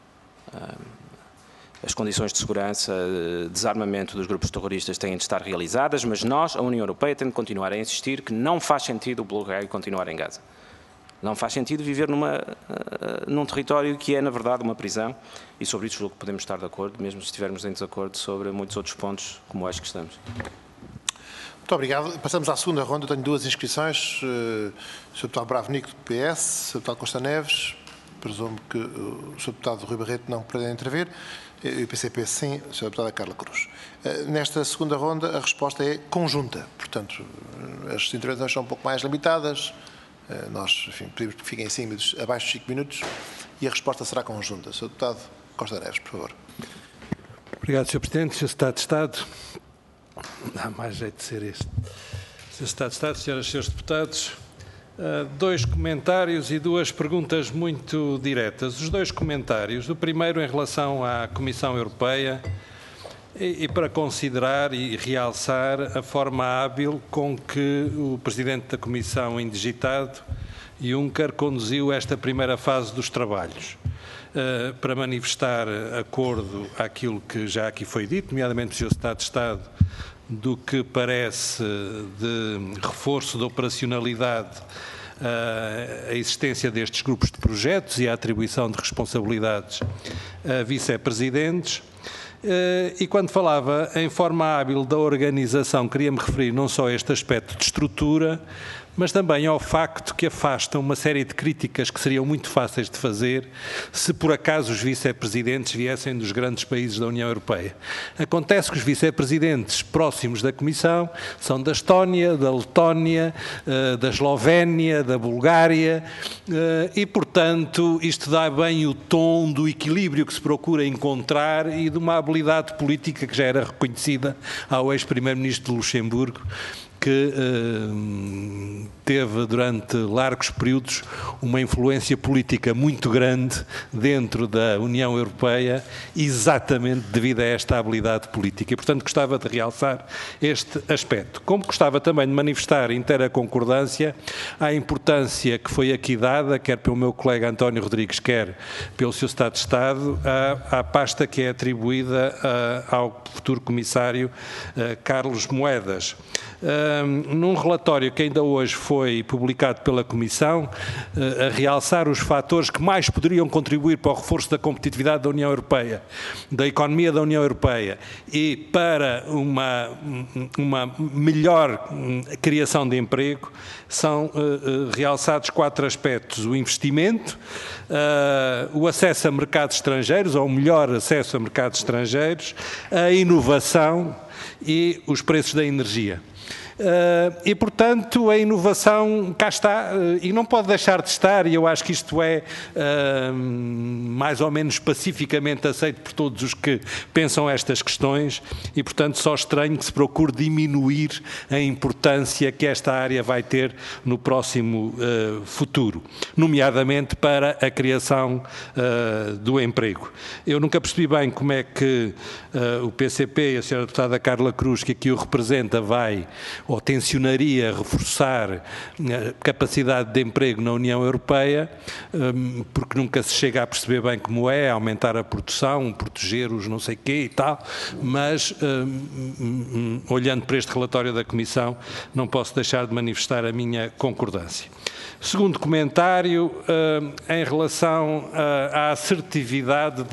[SPEAKER 6] As condições de segurança, desarmamento dos grupos terroristas têm de estar realizadas, mas nós, a União Europeia, tem de continuar a insistir que não faz sentido o bloqueio continuar em Gaza. Não faz sentido viver num território que é, na verdade, uma prisão, e sobre isso julgo que podemos estar de acordo, mesmo se estivermos em desacordo sobre muitos outros pontos, como acho que estamos.
[SPEAKER 1] Muito obrigado. Passamos à segunda ronda. Eu tenho 2 inscrições. O Sr. Deputado Bravo Nico, do PS, o Sr. Deputado Costa Neves, presumo que o Sr. Deputado Rui Barreto não pretende intervir, e o PCP sim, a Sra. Deputada Carla Cruz. Nesta segunda ronda a resposta é conjunta, portanto as intervenções são um pouco mais limitadas. Nós, enfim, pedimos que fiquem acima abaixo de 5 minutos e a resposta será conjunta. Sr. Deputado Costa Neves, por favor.
[SPEAKER 7] Obrigado, Sr. Presidente. Sr. Secretário de Estado. Dá mais jeito de ser este. Sr. Secretário de Estado, Senhoras e Senhores Deputados, 2 comentários e 2 perguntas muito diretas. Os 2 comentários. O primeiro em relação à Comissão Europeia e para considerar e realçar a forma hábil com que o Presidente da Comissão indigitado, Juncker, conduziu esta primeira fase dos trabalhos, para manifestar acordo àquilo que já aqui foi dito, nomeadamente o Sr. Secretário de Estado do que parece de reforço da operacionalidade a existência destes grupos de projetos e a atribuição de responsabilidades a vice-presidentes. E quando falava em forma hábil da organização, queria-me referir não só a este aspecto de estrutura, mas também ao facto que afastam uma série de críticas que seriam muito fáceis de fazer se por acaso os vice-presidentes viessem dos grandes países da União Europeia. Acontece que os vice-presidentes próximos da Comissão são da Estónia, da Letónia, da Eslovénia, da Bulgária e, portanto, isto dá bem o tom do equilíbrio que se procura encontrar e de uma habilidade política que já era reconhecida ao ex-primeiro-ministro de Luxemburgo, que teve durante largos períodos uma influência política muito grande dentro da União Europeia, exatamente devido a esta habilidade política. E, portanto, gostava de realçar este aspecto. Como gostava também de manifestar inteira concordância à importância que foi aqui dada, quer pelo meu colega António Rodrigues, quer pelo Sr. Secretário de Estado, à pasta que é atribuída ao futuro Comissário Carlos Moedas. Num relatório que ainda hoje foi publicado pela Comissão, a realçar os fatores que mais poderiam contribuir para o reforço da competitividade da União Europeia, da economia da União Europeia e para uma melhor criação de emprego, são realçados 4 aspectos: o investimento, o acesso a mercados estrangeiros, ou o melhor acesso a mercados estrangeiros, a inovação e os preços da energia. E, portanto, a inovação cá está e não pode deixar de estar, e eu acho que isto é mais ou menos pacificamente aceito por todos os que pensam estas questões e, portanto, só estranho que se procure diminuir a importância que esta área vai ter no próximo futuro, nomeadamente para a criação do emprego. Eu nunca percebi bem como é que o PCP e a Sra. Deputada Carla Cruz, que aqui o representa, vai ou tencionaria reforçar a capacidade de emprego na União Europeia, porque nunca se chega a perceber bem como é, aumentar a produção, proteger os não sei quê e tal, mas olhando para este relatório da Comissão não posso deixar de manifestar a minha concordância. Segundo comentário, em relação à assertividade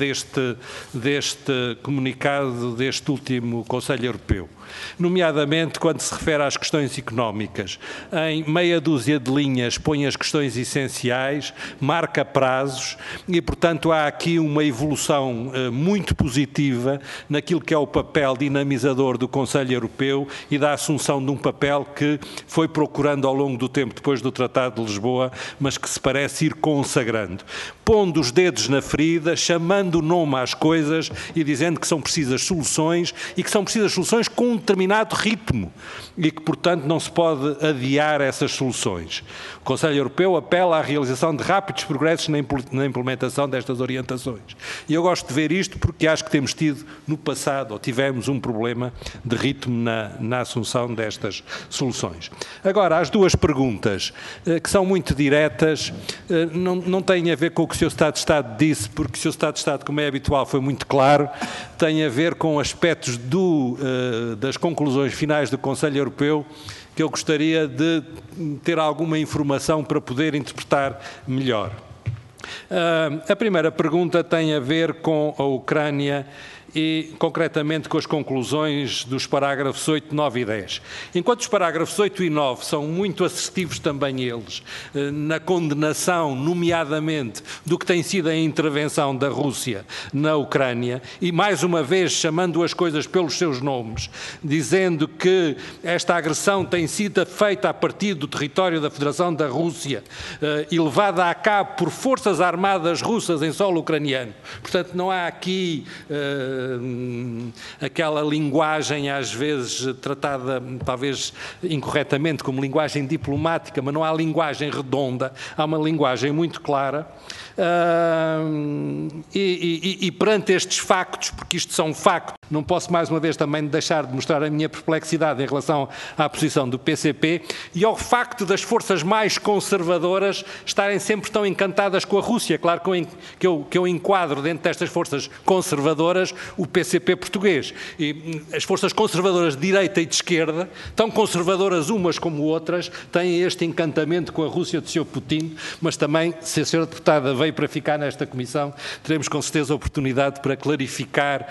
[SPEAKER 7] deste comunicado deste último Conselho Europeu, nomeadamente quando se refere às questões económicas. Em meia dúzia de linhas põe as questões essenciais, marca prazos e, portanto, há aqui uma evolução muito positiva naquilo que é o papel dinamizador do Conselho Europeu e da assunção de um papel que foi procurando ao longo do tempo depois do Tratado de Lisboa, mas que se parece ir consagrando. Pondo os dedos na ferida, chamando o nome às coisas e dizendo que são precisas soluções e que são precisas soluções com um determinado ritmo e que, portanto, não se pode adiar essas soluções. O Conselho Europeu apela à realização de rápidos progressos na implementação destas orientações. E eu gosto de ver isto porque acho que temos tido no passado, ou tivemos um problema de ritmo na assunção destas soluções. Agora, as duas perguntas, que são muito diretas, não têm a ver com o que o Sr. Secretário de Estado disse, porque o Sr. Secretário de Estado, como é habitual, foi muito claro, tem a ver com aspectos das conclusões finais do Conselho Europeu que eu gostaria de ter alguma informação para poder interpretar melhor. A primeira pergunta tem a ver com a Ucrânia e, concretamente, com as conclusões dos parágrafos 8, 9 e 10. Enquanto os parágrafos 8 e 9 são muito assertivos também eles, na condenação, nomeadamente, do que tem sido a intervenção da Rússia na Ucrânia, e, mais uma vez, chamando as coisas pelos seus nomes, dizendo que esta agressão tem sido feita a partir do território da Federação da Rússia e levada a cabo por forças armadas russas em solo ucraniano. Portanto, não há aqui aquela linguagem às vezes tratada talvez incorretamente como linguagem diplomática, mas não há linguagem redonda, há uma linguagem muito clara e perante estes factos, porque isto são factos, não posso mais uma vez também deixar de mostrar a minha perplexidade em relação à posição do PCP e ao facto das forças mais conservadoras estarem sempre tão encantadas com a Rússia. Claro que eu enquadro dentro destas forças conservadoras o PCP português. E as forças conservadoras de direita e de esquerda, tão conservadoras umas como outras, têm este encantamento com a Rússia do Sr. Putin, mas também, se a Sra. Deputada veio para ficar nesta comissão, teremos com certeza a oportunidade para clarificar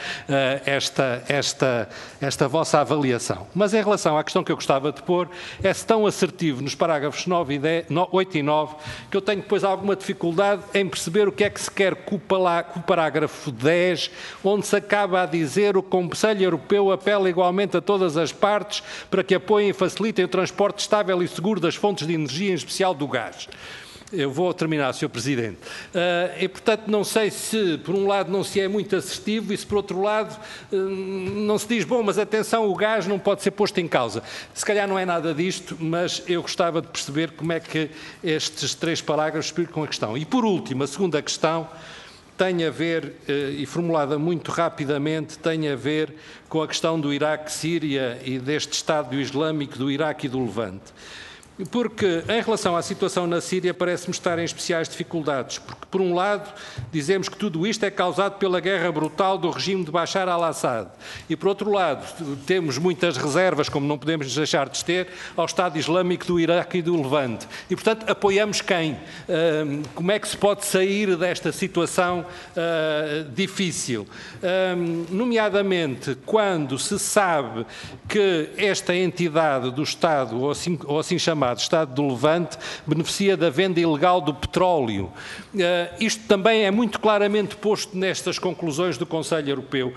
[SPEAKER 7] esta vossa avaliação. Mas em relação à questão que eu gostava de pôr, é-se tão assertivo nos parágrafos 8 e 9 que eu tenho depois alguma dificuldade em perceber o que é que se quer com o parágrafo 10, onde se acaba a dizer o Conselho Europeu apela igualmente a todas as partes para que apoiem e facilitem o transporte estável e seguro das fontes de energia, em especial do gás. Eu vou terminar, Sr. Presidente. E, portanto, não sei se, por um lado, não se é muito assertivo e se, por outro lado, não se diz, bom, mas atenção, o gás não pode ser posto em causa. Se calhar não é nada disto, mas eu gostava de perceber como é que estes 3 parágrafos explicam a questão. E, por último, a segunda questão tem a ver, e formulada muito rapidamente, tem a ver com a questão do Iraque, Síria e deste Estado Islâmico do Iraque e do Levante. Porque, em relação à situação na Síria, parece-me estar em especiais dificuldades, porque, por um lado, dizemos que tudo isto é causado pela guerra brutal do regime de Bashar al-Assad, e, por outro lado, temos muitas reservas, como não podemos deixar de ter, ao Estado Islâmico do Iraque e do Levante. E, portanto, apoiamos quem? Como é que se pode sair desta situação difícil? Nomeadamente, quando se sabe que esta entidade do Estado, ou assim chamado Estado do Levante, beneficia da venda ilegal do petróleo. Isto também é muito claramente posto nestas conclusões do Conselho Europeu.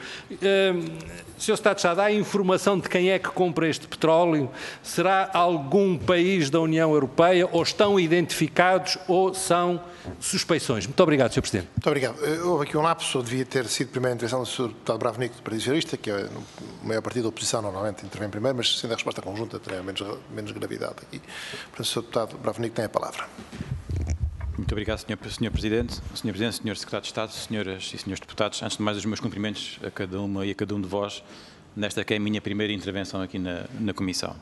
[SPEAKER 7] Sr. Secretário de Estado, há informação de quem é que compra este petróleo? Será algum país da União Europeia, ou estão identificados, ou são suspeições? Muito obrigado, Sr. Presidente.
[SPEAKER 1] Muito obrigado. Houve aqui um lapso, devia ter sido a primeira intervenção do Sr. Deputado Bravo Nico, do Partido Socialista, que é o maior partido da oposição, normalmente intervém primeiro, mas sendo a resposta conjunta terá menos gravidade aqui. Portanto, o Sr. Deputado Bravo Nico tem a palavra.
[SPEAKER 8] Muito obrigado, Sr. Presidente. Sr. Presidente, Sr. Secretário de Estado, Senhoras e Senhores Deputados, antes de mais os meus cumprimentos a cada uma e a cada um de vós, nesta que é a minha primeira intervenção aqui na Comissão.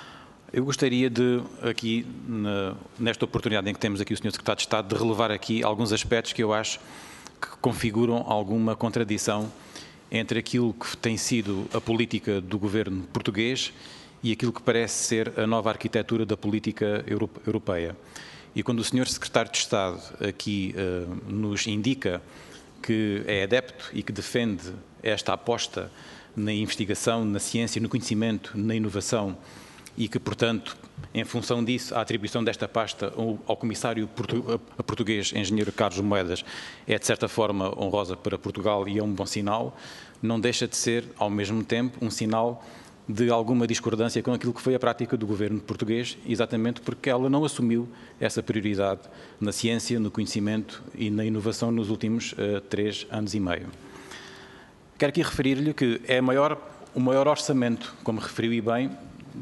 [SPEAKER 8] Eu gostaria de, aqui, nesta oportunidade em que temos aqui o Sr. Secretário de Estado, de relevar aqui alguns aspectos que eu acho que configuram alguma contradição entre aquilo que tem sido a política do governo português e aquilo que parece ser a nova arquitetura da política europeia. E quando o Sr. Secretário de Estado aqui nos indica que é adepto e que defende esta aposta na investigação, na ciência, no conhecimento, na inovação e que, portanto, em função disso, a atribuição desta pasta ao Comissário português, Engenheiro Carlos Moedas, é de certa forma honrosa para Portugal e é um bom sinal, não deixa de ser, ao mesmo tempo, um sinal de alguma discordância com aquilo que foi a prática do governo português, exatamente porque ela não assumiu essa prioridade na ciência, no conhecimento e na inovação nos últimos 3 anos e meio. Quero aqui referir-lhe que é o maior orçamento, como referiu e bem,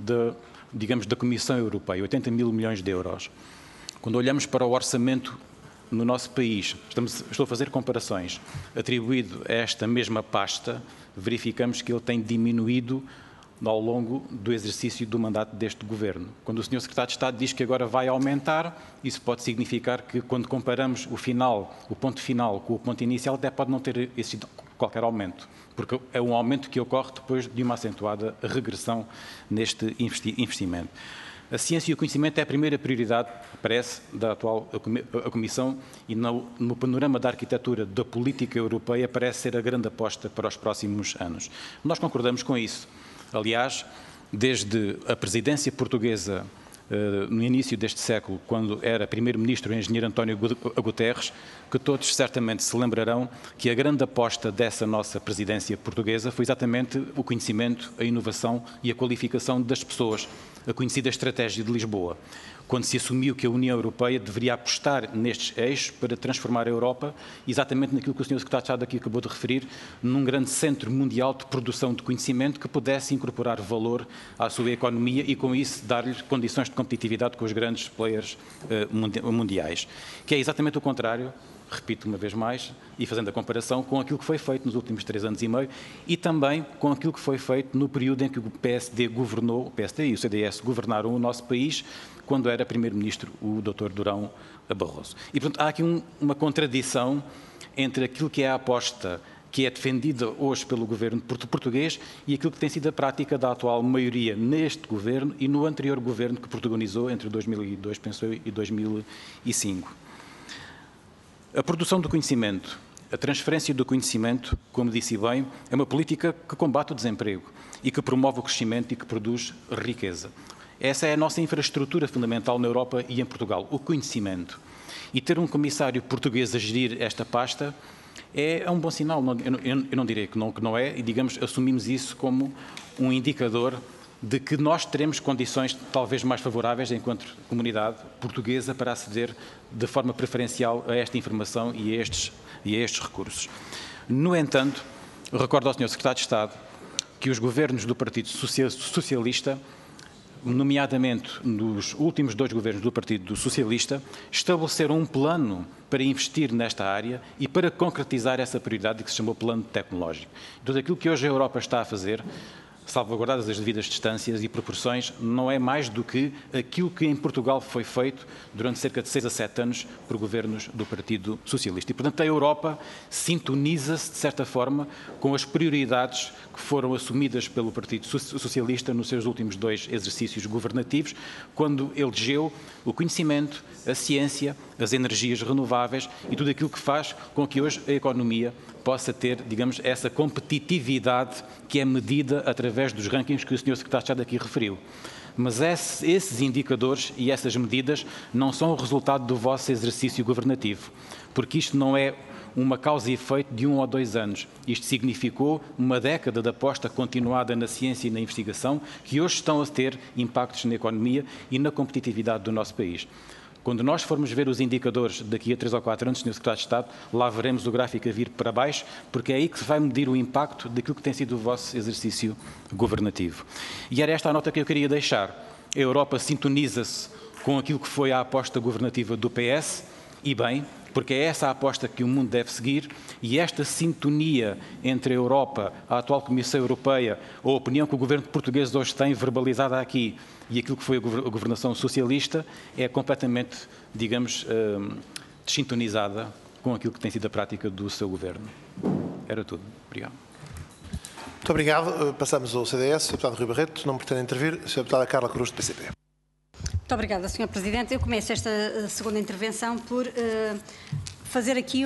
[SPEAKER 8] digamos, da Comissão Europeia, 80 mil milhões de euros. Quando olhamos para o orçamento no nosso país, estou a fazer comparações, atribuído a esta mesma pasta, verificamos que ele tem diminuído ao longo do exercício do mandato deste Governo. Quando o Sr. Secretário de Estado diz que agora vai aumentar, isso pode significar que, quando comparamos o ponto final com o ponto inicial, até pode não ter existido qualquer aumento, porque é um aumento que ocorre depois de uma acentuada regressão neste investimento. A ciência e o conhecimento é a primeira prioridade, parece, da atual Comissão e no panorama da arquitetura da política europeia parece ser a grande aposta para os próximos anos. Nós concordamos com isso. Aliás, desde a presidência portuguesa no início deste século, quando era primeiro-ministro o engenheiro António Guterres, que todos certamente se lembrarão que a grande aposta dessa nossa presidência portuguesa foi exatamente o conhecimento, a inovação e a qualificação das pessoas, a conhecida estratégia de Lisboa, quando se assumiu que a União Europeia deveria apostar nestes eixos para transformar a Europa, exatamente naquilo que o Sr. Secretário de Estado aqui acabou de referir, num grande centro mundial de produção de conhecimento que pudesse incorporar valor à sua economia e, com isso, dar-lhe condições de competitividade com os grandes players mundiais. Que é exatamente o contrário repito uma vez mais, e fazendo a comparação com aquilo que foi feito nos últimos 3 anos e meio e também com aquilo que foi feito no período em que o PSD governou, o PSD e o CDS governaram o nosso país, quando era Primeiro-Ministro o Dr. Durão Barroso. E, portanto, há aqui uma contradição entre aquilo que é a aposta que é defendida hoje pelo governo português e aquilo que tem sido a prática da atual maioria neste governo e no anterior governo que protagonizou entre 2002, penso eu, e 2005. A produção do conhecimento, a transferência do conhecimento, como disse bem, é uma política que combate o desemprego e que promove o crescimento e que produz riqueza. Essa é a nossa infraestrutura fundamental na Europa e em Portugal, o conhecimento. E ter um comissário português a gerir esta pasta é um bom sinal. Eu não direi que não é, e digamos, assumimos isso como um indicador de que nós teremos condições talvez mais favoráveis enquanto comunidade portuguesa para aceder de forma preferencial a esta informação e a estes recursos. No entanto, recordo ao Sr. Secretário de Estado que os governos do Partido Socialista, nomeadamente nos últimos 2 governos do Partido Socialista, estabeleceram um plano para investir nesta área e para concretizar essa prioridade que se chamou Plano Tecnológico. Então, aquilo que hoje a Europa está a fazer, salvaguardadas as devidas distâncias e proporções, não é mais do que aquilo que em Portugal foi feito durante cerca de 6 a 7 anos por governos do Partido Socialista. E, portanto, a Europa sintoniza-se, de certa forma, com as prioridades que foram assumidas pelo Partido Socialista nos seus últimos 2 exercícios governativos, quando elegeu o conhecimento, a ciência, as energias renováveis e tudo aquilo que faz com que hoje a economia possa ter, digamos, essa competitividade que é medida através dos rankings que o Sr. Secretário de Estado aqui referiu. Mas esses indicadores e essas medidas não são o resultado do vosso exercício governativo, porque isto não é uma causa e efeito de 1 ou 2 anos. Isto significou uma década de aposta continuada na ciência e na investigação, que hoje estão a ter impactos na economia e na competitividade do nosso país. Quando nós formos ver os indicadores daqui a 3 ou 4 anos, Sr. Secretário de Estado, lá veremos o gráfico a vir para baixo, porque é aí que se vai medir o impacto daquilo que tem sido o vosso exercício governativo. E era esta a nota que eu queria deixar. A Europa sintoniza-se com aquilo que foi a aposta governativa do PS, e bem, porque é essa a aposta que o mundo deve seguir, e esta sintonia entre a Europa, a atual Comissão Europeia, a opinião que o governo português hoje tem verbalizada aqui, e aquilo que foi a governação socialista, é completamente, digamos, desintonizada com aquilo que tem sido a prática do seu governo. Era tudo. Obrigado.
[SPEAKER 1] Muito obrigado. Passamos ao CDS. Sr. Deputado Rui Barreto, não pretende intervir. Sra. Deputada Carla Cruz, do PCP.
[SPEAKER 4] Muito obrigada, Sr. Presidente. Eu começo esta segunda intervenção por fazer aqui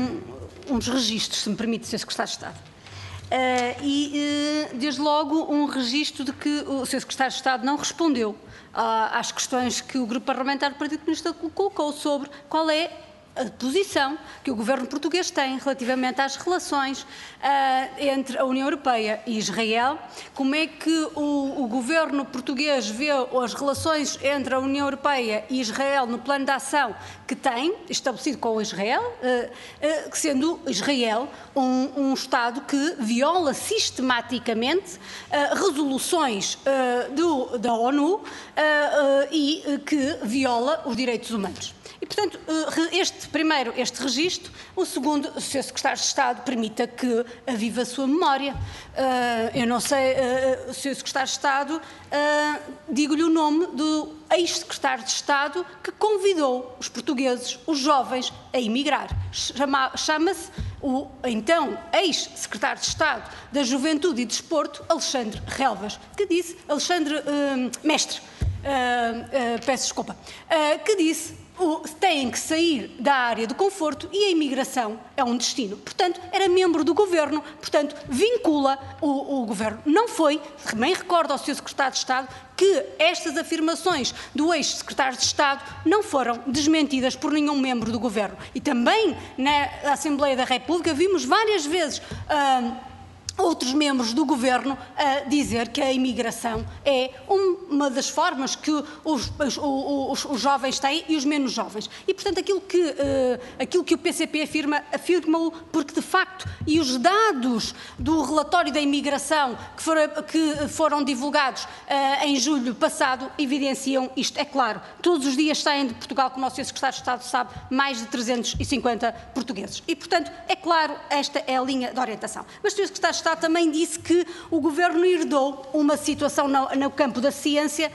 [SPEAKER 4] uns registros, se me permite, Sr. Secretário de Estado. Desde logo, um registro de que o Sr. Secretário de Estado não respondeu às questões que o Grupo Parlamentar do Partido Comunista colocou sobre qual é a posição que o governo português tem relativamente às relações entre a União Europeia e Israel, como é que o governo português vê as relações entre a União Europeia e Israel no plano de ação que tem, estabelecido com Israel, sendo Israel um Estado que viola sistematicamente resoluções da ONU e que viola os direitos humanos. E, portanto, este registro, o segundo, o Sr. Secretário de Estado permita que avive a sua memória. Eu não sei, o Sr. Secretário de Estado, digo-lhe o nome do ex-secretário de Estado que convidou os portugueses, os jovens, a emigrar. Chama-se o então ex-secretário de Estado da Juventude e Desporto, Alexandre Relvas, que disse, peço desculpa, que disse: têm que sair da área do conforto e a imigração é um destino. Portanto, era membro do governo, portanto, vincula o governo. Não foi, também recordo ao Sr. Secretário de Estado, que estas afirmações do ex-secretário de Estado não foram desmentidas por nenhum membro do governo. E também na Assembleia da República vimos várias vezes outros membros do Governo a dizer que a imigração é uma das formas que os jovens têm e os menos jovens. E, portanto, aquilo que o PCP afirma-o porque, de facto, e os dados do relatório da imigração que foram divulgados em julho passado evidenciam isto. É claro, todos os dias saem de Portugal, como o Sr. Secretário de Estado sabe, mais de 350 portugueses. E, portanto, é claro, esta é a linha de orientação. Mas o Sr. Secretário de Estado também disse que o Governo herdou uma situação no campo da ciência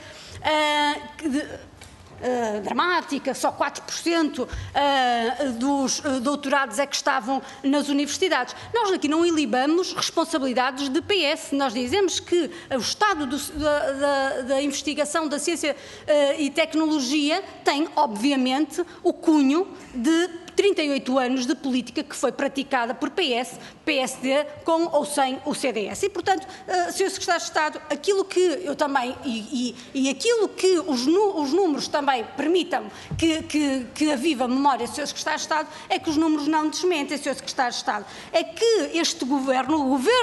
[SPEAKER 4] dramática, só 4% dos doutorados é que estavam nas universidades. Nós aqui não ilibamos responsabilidades de PS, nós dizemos que o estado da investigação da ciência e tecnologia tem, obviamente, o cunho de 38 anos de política que foi praticada por PS, PSD, com ou sem o CDS. E, portanto, Sr. Secretário de Estado, aquilo que eu também, e aquilo que os números também permitam que a viva memória do Sr. Secretário de Estado, é que os números não desmentem, Sr. Secretário de Estado. É que este Governo,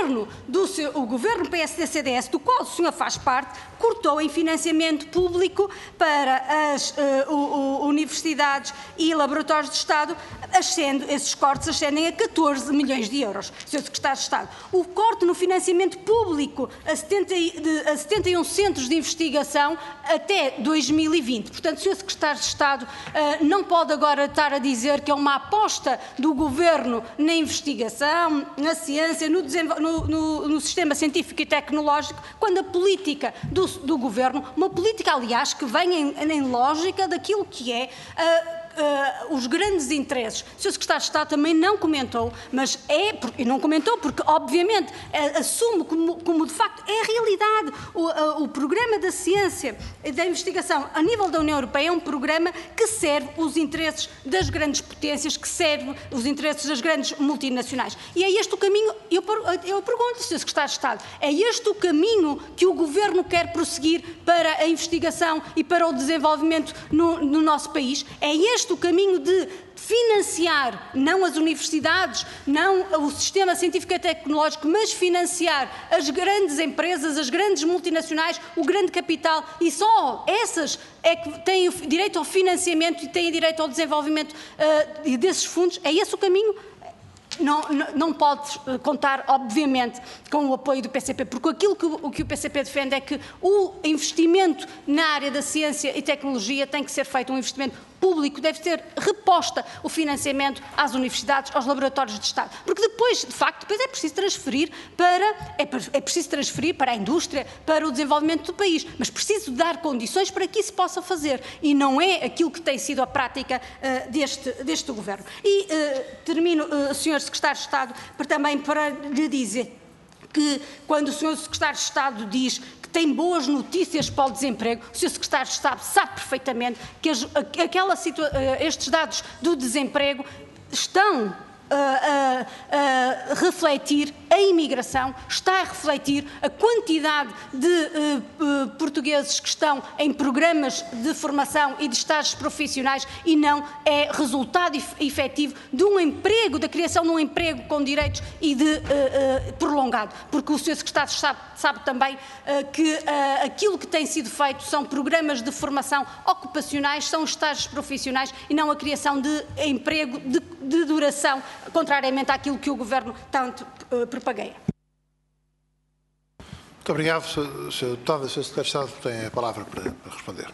[SPEAKER 4] o Governo PSD-CDS, do qual o senhor faz parte, cortou em financiamento público para as universidades e laboratórios de Estado, esses cortes ascendem a 14 milhões de euros, Sr. Secretário de Estado. O corte no financiamento público a 71 centros de investigação até 2020. Portanto, Sr. Secretário de Estado não pode agora estar a dizer que é uma aposta do Governo na investigação, na ciência, no sistema científico e tecnológico, quando a política do Governo, uma política, aliás, que vem em lógica daquilo que é os grandes interesses. O Sr. Secretário de Estado também não comentou, mas e não comentou porque, obviamente, assume como de facto é a realidade. O programa da ciência e da investigação a nível da União Europeia é um programa que serve os interesses das grandes potências, que serve os interesses das grandes multinacionais. E é este o caminho, eu pergunto, Sr. Secretário de Estado, é este o caminho que o Governo quer prosseguir para a investigação e para o desenvolvimento no nosso país? É este o caminho de financiar, não as universidades, não o sistema científico e tecnológico, mas financiar as grandes empresas, as grandes multinacionais, o grande capital, e só essas é que têm direito ao financiamento e têm direito ao desenvolvimento desses fundos? É esse o caminho? Não pode contar, obviamente, com o apoio do PCP, porque aquilo que o PCP defende é que o investimento na área da ciência e tecnologia tem que ser feito um investimento público, deve ter reposta o financiamento às universidades, aos laboratórios de Estado, porque depois, de facto, é preciso transferir para a indústria, para o desenvolvimento do país, mas preciso dar condições para que isso possa fazer, e não é aquilo que tem sido a prática deste Governo. E termino, Sr. Secretário de Estado, também para lhe dizer que quando o Sr. Secretário de Estado diz que tem boas notícias para o desemprego, o Sr. Secretário de Estado sabe perfeitamente que estes dados do desemprego estão a refletir a imigração, está a refletir a quantidade de portugueses que estão em programas de formação e de estágios profissionais, e não é resultado efetivo de um emprego, da criação de um emprego com direitos e prolongado, porque o Sr. Secretário sabe também que aquilo que tem sido feito são programas de formação ocupacionais, são estágios profissionais e não a criação de emprego de duração, contrariamente àquilo que o Governo tanto propagueia.
[SPEAKER 1] Muito obrigado, Sr. Deputado. O Sr. Secretário de Estado tem a palavra para responder.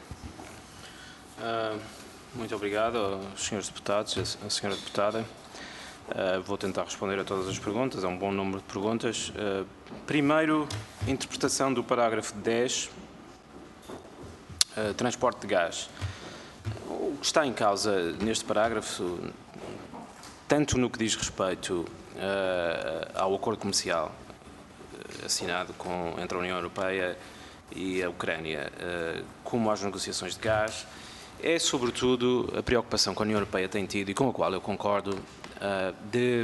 [SPEAKER 6] Muito obrigado aos senhores deputados, à senhora deputada. Vou tentar responder a todas as perguntas, há um bom número de perguntas. Primeiro, interpretação do parágrafo 10, transporte de gás. O que está em causa neste parágrafo, tanto no que diz respeito ao acordo comercial assinado entre a União Europeia e a Ucrânia, como às negociações de gás, é sobretudo a preocupação que a União Europeia tem tido, e com a qual eu concordo, de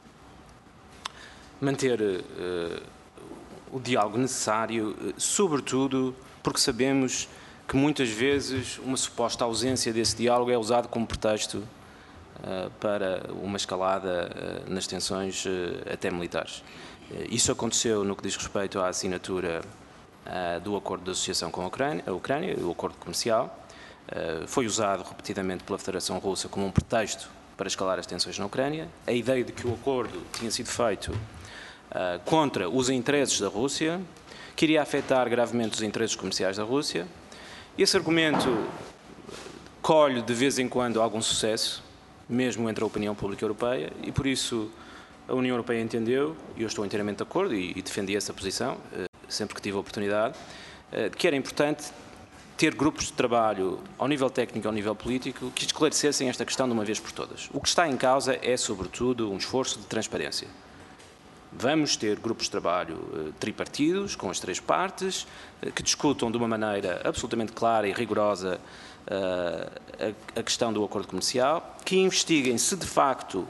[SPEAKER 6] manter o diálogo necessário, sobretudo porque sabemos que muitas vezes uma suposta ausência desse diálogo é usado como pretexto para uma escalada nas tensões até militares. Isso aconteceu no que diz respeito à assinatura do acordo de associação com a Ucrânia, o acordo comercial. Foi usado repetidamente pela Federação Russa como um pretexto para escalar as tensões na Ucrânia. A ideia de que o acordo tinha sido feito contra os interesses da Rússia, que iria afetar gravemente os interesses comerciais da Rússia. Esse argumento colhe de vez em quando algum sucesso, mesmo entre a opinião pública europeia, e por isso a União Europeia entendeu, e eu estou inteiramente de acordo e defendi essa posição, sempre que tive a oportunidade, que era importante ter grupos de trabalho ao nível técnico e ao nível político que esclarecessem esta questão de uma vez por todas. O que está em causa é, sobretudo, um esforço de transparência. Vamos ter grupos de trabalho tripartidos, com as 3 partes, que discutam de uma maneira absolutamente clara e rigorosa a questão do acordo comercial, que investiguem se de facto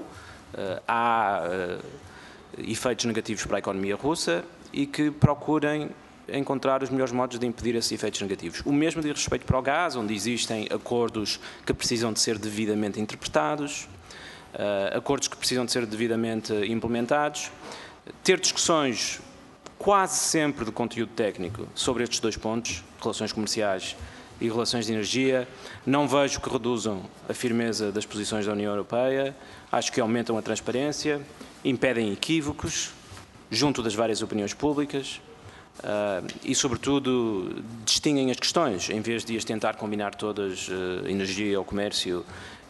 [SPEAKER 6] há efeitos negativos para a economia russa e que procurem encontrar os melhores modos de impedir esses efeitos negativos. O mesmo diz respeito para o gás, onde existem acordos que precisam de ser devidamente interpretados, acordos que precisam de ser devidamente implementados. Ter discussões quase sempre de conteúdo técnico sobre estes 2 pontos, relações comerciais e relações de energia. Não vejo que reduzam a firmeza das posições da União Europeia, acho que aumentam a transparência, impedem equívocos junto das várias opiniões públicas e, sobretudo, distinguem as questões, em vez de as tentar combinar todas, energia ou comércio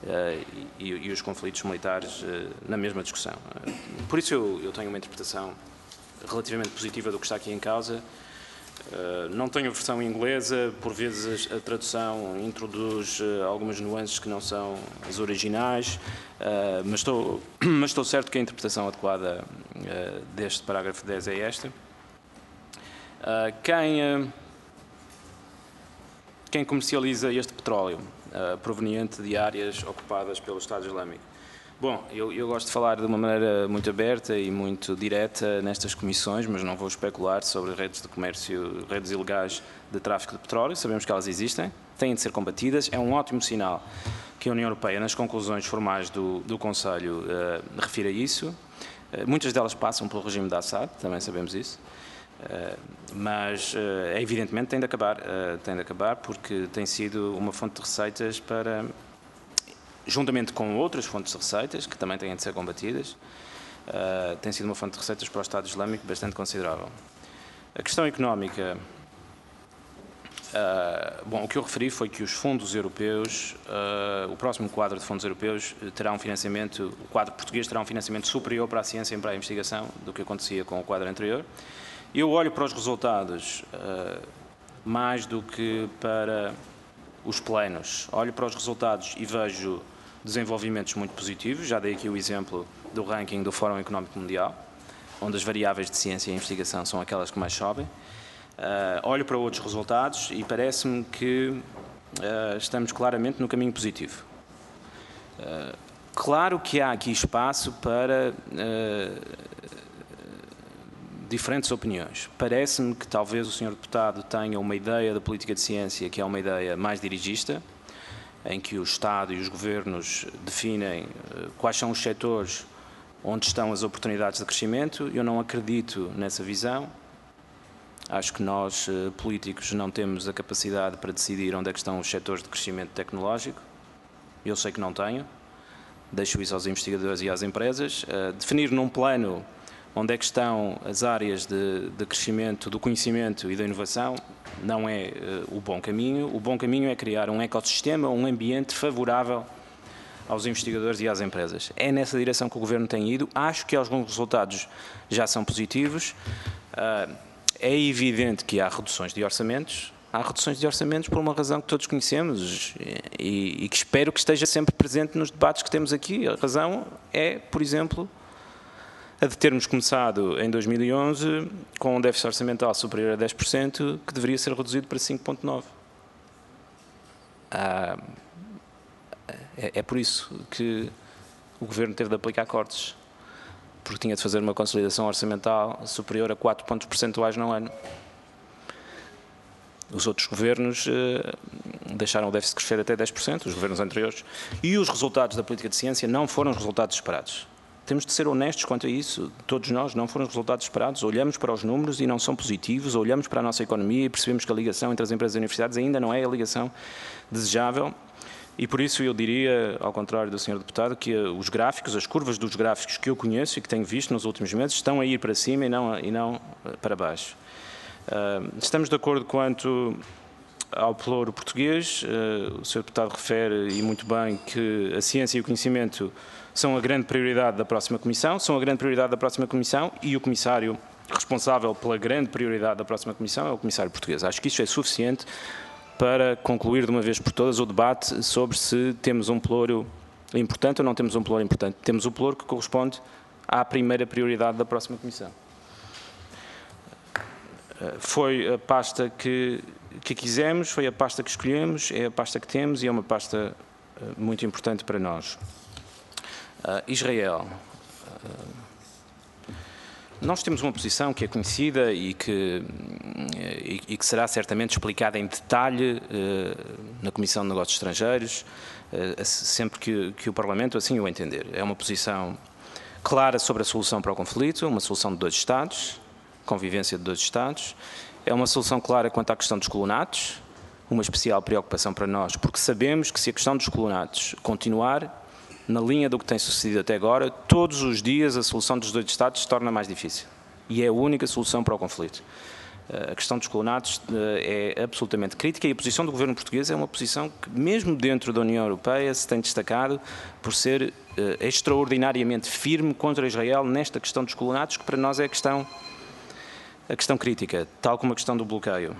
[SPEAKER 6] e os conflitos militares na mesma discussão. Por isso eu tenho uma interpretação relativamente positiva do que está aqui em causa. Não tenho a versão inglesa, por vezes a tradução introduz algumas nuances que não são as originais, mas estou certo que a interpretação adequada deste parágrafo 10 é esta. Quem comercializa este petróleo proveniente de áreas ocupadas pelo Estado Islâmico? Bom, eu gosto de falar de uma maneira muito aberta e muito direta nestas comissões, mas não vou especular sobre redes de comércio, redes ilegais de tráfico de petróleo. Sabemos que elas existem, têm de ser combatidas. É um ótimo sinal que a União Europeia, nas conclusões formais do Conselho, refira isso. Muitas delas passam pelo regime de Assad, também sabemos isso. Mas, evidentemente, tem de acabar porque tem sido uma fonte de receitas para, juntamente com outras fontes de receitas, que também têm de ser combatidas, tem sido uma fonte de receitas para o Estado Islâmico bastante considerável. A questão económica, bom, o que eu referi foi que os fundos europeus, o próximo quadro de fundos europeus terá um financiamento, o quadro português terá um financiamento superior para a ciência e para a investigação do que acontecia com o quadro anterior. Eu olho para os resultados mais do que para os plenos. Olho para os resultados e vejo desenvolvimentos muito positivos. Já dei aqui o exemplo do ranking do Fórum Económico Mundial, onde as variáveis de ciência e investigação são aquelas que mais sobem. Olho para outros resultados e parece-me que estamos claramente no caminho positivo. Claro que há aqui espaço para diferentes opiniões. Parece-me que talvez o Sr. Deputado tenha uma ideia da política de ciência que é uma ideia mais dirigista, em que o Estado e os governos definem quais são os setores onde estão as oportunidades de crescimento. Eu não acredito nessa visão. Acho que nós, políticos, não temos a capacidade para decidir onde é que estão os setores de crescimento tecnológico. Eu sei que não tenho. Deixo isso aos investigadores e às empresas. Definir num plano onde é que estão as áreas de crescimento do conhecimento e da inovação não é o bom caminho. O bom caminho é criar um ecossistema, um ambiente favorável aos investigadores e às empresas. É nessa direção que o Governo tem ido. Acho que alguns resultados já são positivos. É evidente que há reduções de orçamentos. Há reduções de orçamentos por uma razão que todos conhecemos e que espero que esteja sempre presente nos debates que temos aqui. A razão é, por exemplo, a de termos começado em 2011 com um déficit orçamental superior a 10%, que deveria ser reduzido para 5,9%. É por isso que o Governo teve de aplicar cortes, porque tinha de fazer uma consolidação orçamental superior a 4 pontos percentuais no ano. Os outros governos deixaram o déficit crescer até 10%, os governos anteriores, e os resultados da política de ciência não foram os resultados esperados. Temos de ser honestos quanto a isso. Todos nós, não foram os resultados esperados. Olhamos para os números e não são positivos. Olhamos para a nossa economia e percebemos que a ligação entre as empresas e as universidades ainda não é a ligação desejável. E por isso eu diria, ao contrário do Sr. Deputado, que os gráficos, as curvas dos gráficos que eu conheço e que tenho visto nos últimos meses estão a ir para cima e não para baixo. Estamos de acordo quanto ao pelouro português. O Sr. Deputado refere, e muito bem, que a ciência e o conhecimento são a grande prioridade da próxima Comissão, e o Comissário responsável pela grande prioridade da próxima Comissão é o Comissário português. Acho que isso é suficiente para concluir de uma vez por todas o debate sobre se temos um pelouro importante ou não temos um pelouro importante. Temos o pelouro que corresponde à primeira prioridade da próxima Comissão. Foi a pasta que quisemos, foi a pasta que escolhemos, é a pasta que temos e é uma pasta muito importante para nós. Israel. Nós temos uma posição que é conhecida e que será certamente explicada em detalhe na Comissão de Negócios Estrangeiros, sempre que o Parlamento assim o entender. É uma posição clara sobre a solução para o conflito, uma solução de 2 Estados, convivência de 2 Estados. É uma solução clara quanto à questão dos colonatos, uma especial preocupação para nós, porque sabemos que se a questão dos colonatos continuar na linha do que tem sucedido até agora, todos os dias a solução dos 2 Estados se torna mais difícil. E é a única solução para o conflito. A questão dos colonatos é absolutamente crítica e a posição do governo português é uma posição que, mesmo dentro da União Europeia, se tem destacado por ser extraordinariamente firme contra Israel nesta questão dos colonatos, que para nós é a questão crítica, tal como a questão do bloqueio.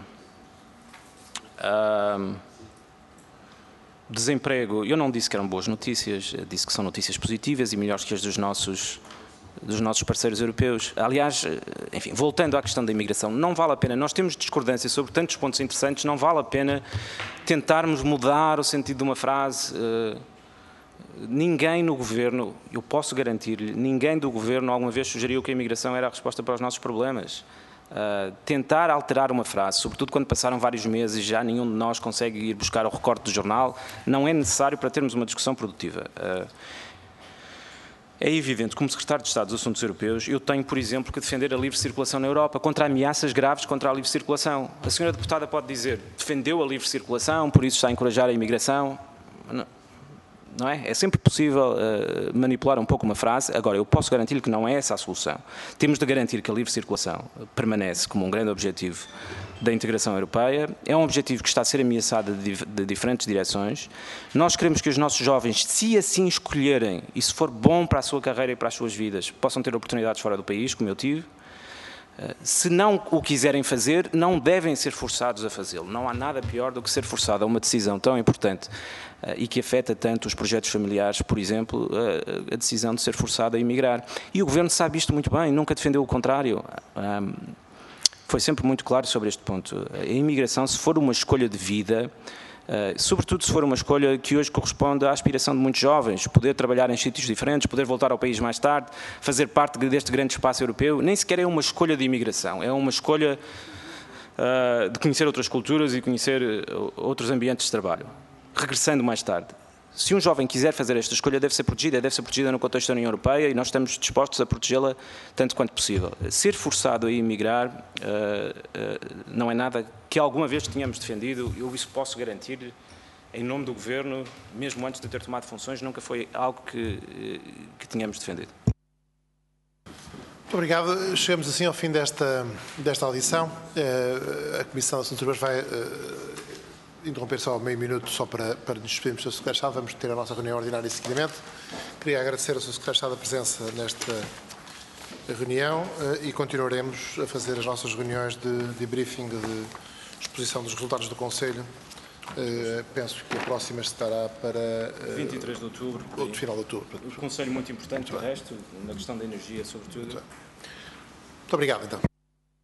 [SPEAKER 6] Desemprego, eu não disse que eram boas notícias, disse que são notícias positivas e melhores que as dos nossos parceiros europeus. Aliás, enfim, voltando à questão da imigração, não vale a pena, nós temos discordância sobre tantos pontos interessantes, não vale a pena tentarmos mudar o sentido de uma frase. Ninguém no governo, eu posso garantir-lhe, ninguém do governo alguma vez sugeriu que a imigração era a resposta para os nossos problemas. Tentar alterar uma frase, sobretudo quando passaram vários meses e já nenhum de nós consegue ir buscar o recorte do jornal, não é necessário para termos uma discussão produtiva. É evidente, como Secretário de Estado dos Assuntos Europeus, eu tenho, por exemplo, que defender a livre circulação na Europa contra ameaças graves contra a livre circulação. A senhora deputada pode dizer, defendeu a livre circulação, por isso está a encorajar a imigração. Não é? É sempre possível manipular um pouco uma frase. Agora, eu posso garantir-lhe que não é essa a solução. Temos de garantir que a livre circulação permanece como um grande objetivo da integração europeia. É um objetivo que está a ser ameaçado de diferentes direções. Nós queremos que os nossos jovens, se assim escolherem, e se for bom para a sua carreira e para as suas vidas, possam ter oportunidades fora do país, como eu tive. Se não o quiserem fazer, não devem ser forçados a fazê-lo. Não há nada pior do que ser forçado a uma decisão tão importante e que afeta tanto os projetos familiares, por exemplo, a decisão de ser forçado a emigrar. E o Governo sabe isto muito bem, nunca defendeu o contrário. Foi sempre muito claro sobre este ponto. A imigração, se for uma escolha de vida, sobretudo se for uma escolha que hoje corresponde à aspiração de muitos jovens, poder trabalhar em sítios diferentes, poder voltar ao país mais tarde, fazer parte deste grande espaço europeu, nem sequer é uma escolha de imigração, é uma escolha de conhecer outras culturas e conhecer outros ambientes de trabalho. Regressando mais tarde, se um jovem quiser fazer esta escolha, deve ser protegida no contexto da União Europeia e nós estamos dispostos a protegê-la tanto quanto possível. Ser forçado a emigrar não é nada que alguma vez tenhamos defendido, eu isso posso garantir em nome do Governo, mesmo antes de ter tomado funções, nunca foi algo que tínhamos defendido.
[SPEAKER 1] Muito obrigado. Chegamos assim ao fim desta audição. A Comissão de Assuntos Europeus vai interromper só meio minuto só para nos despedirmos do Sr. Secretário de Estado. Vamos ter a nossa reunião ordinária seguidamente. Queria agradecer ao Sr. Secretário de Estado a presença nesta reunião e continuaremos a fazer as nossas reuniões de debriefing, de exposição dos resultados do Conselho. Penso que a próxima estará para
[SPEAKER 6] 23 de outubro.
[SPEAKER 1] Final de outubro.
[SPEAKER 6] Um conselho muito importante, o resto, na questão da energia, sobretudo.
[SPEAKER 1] Muito obrigado, então.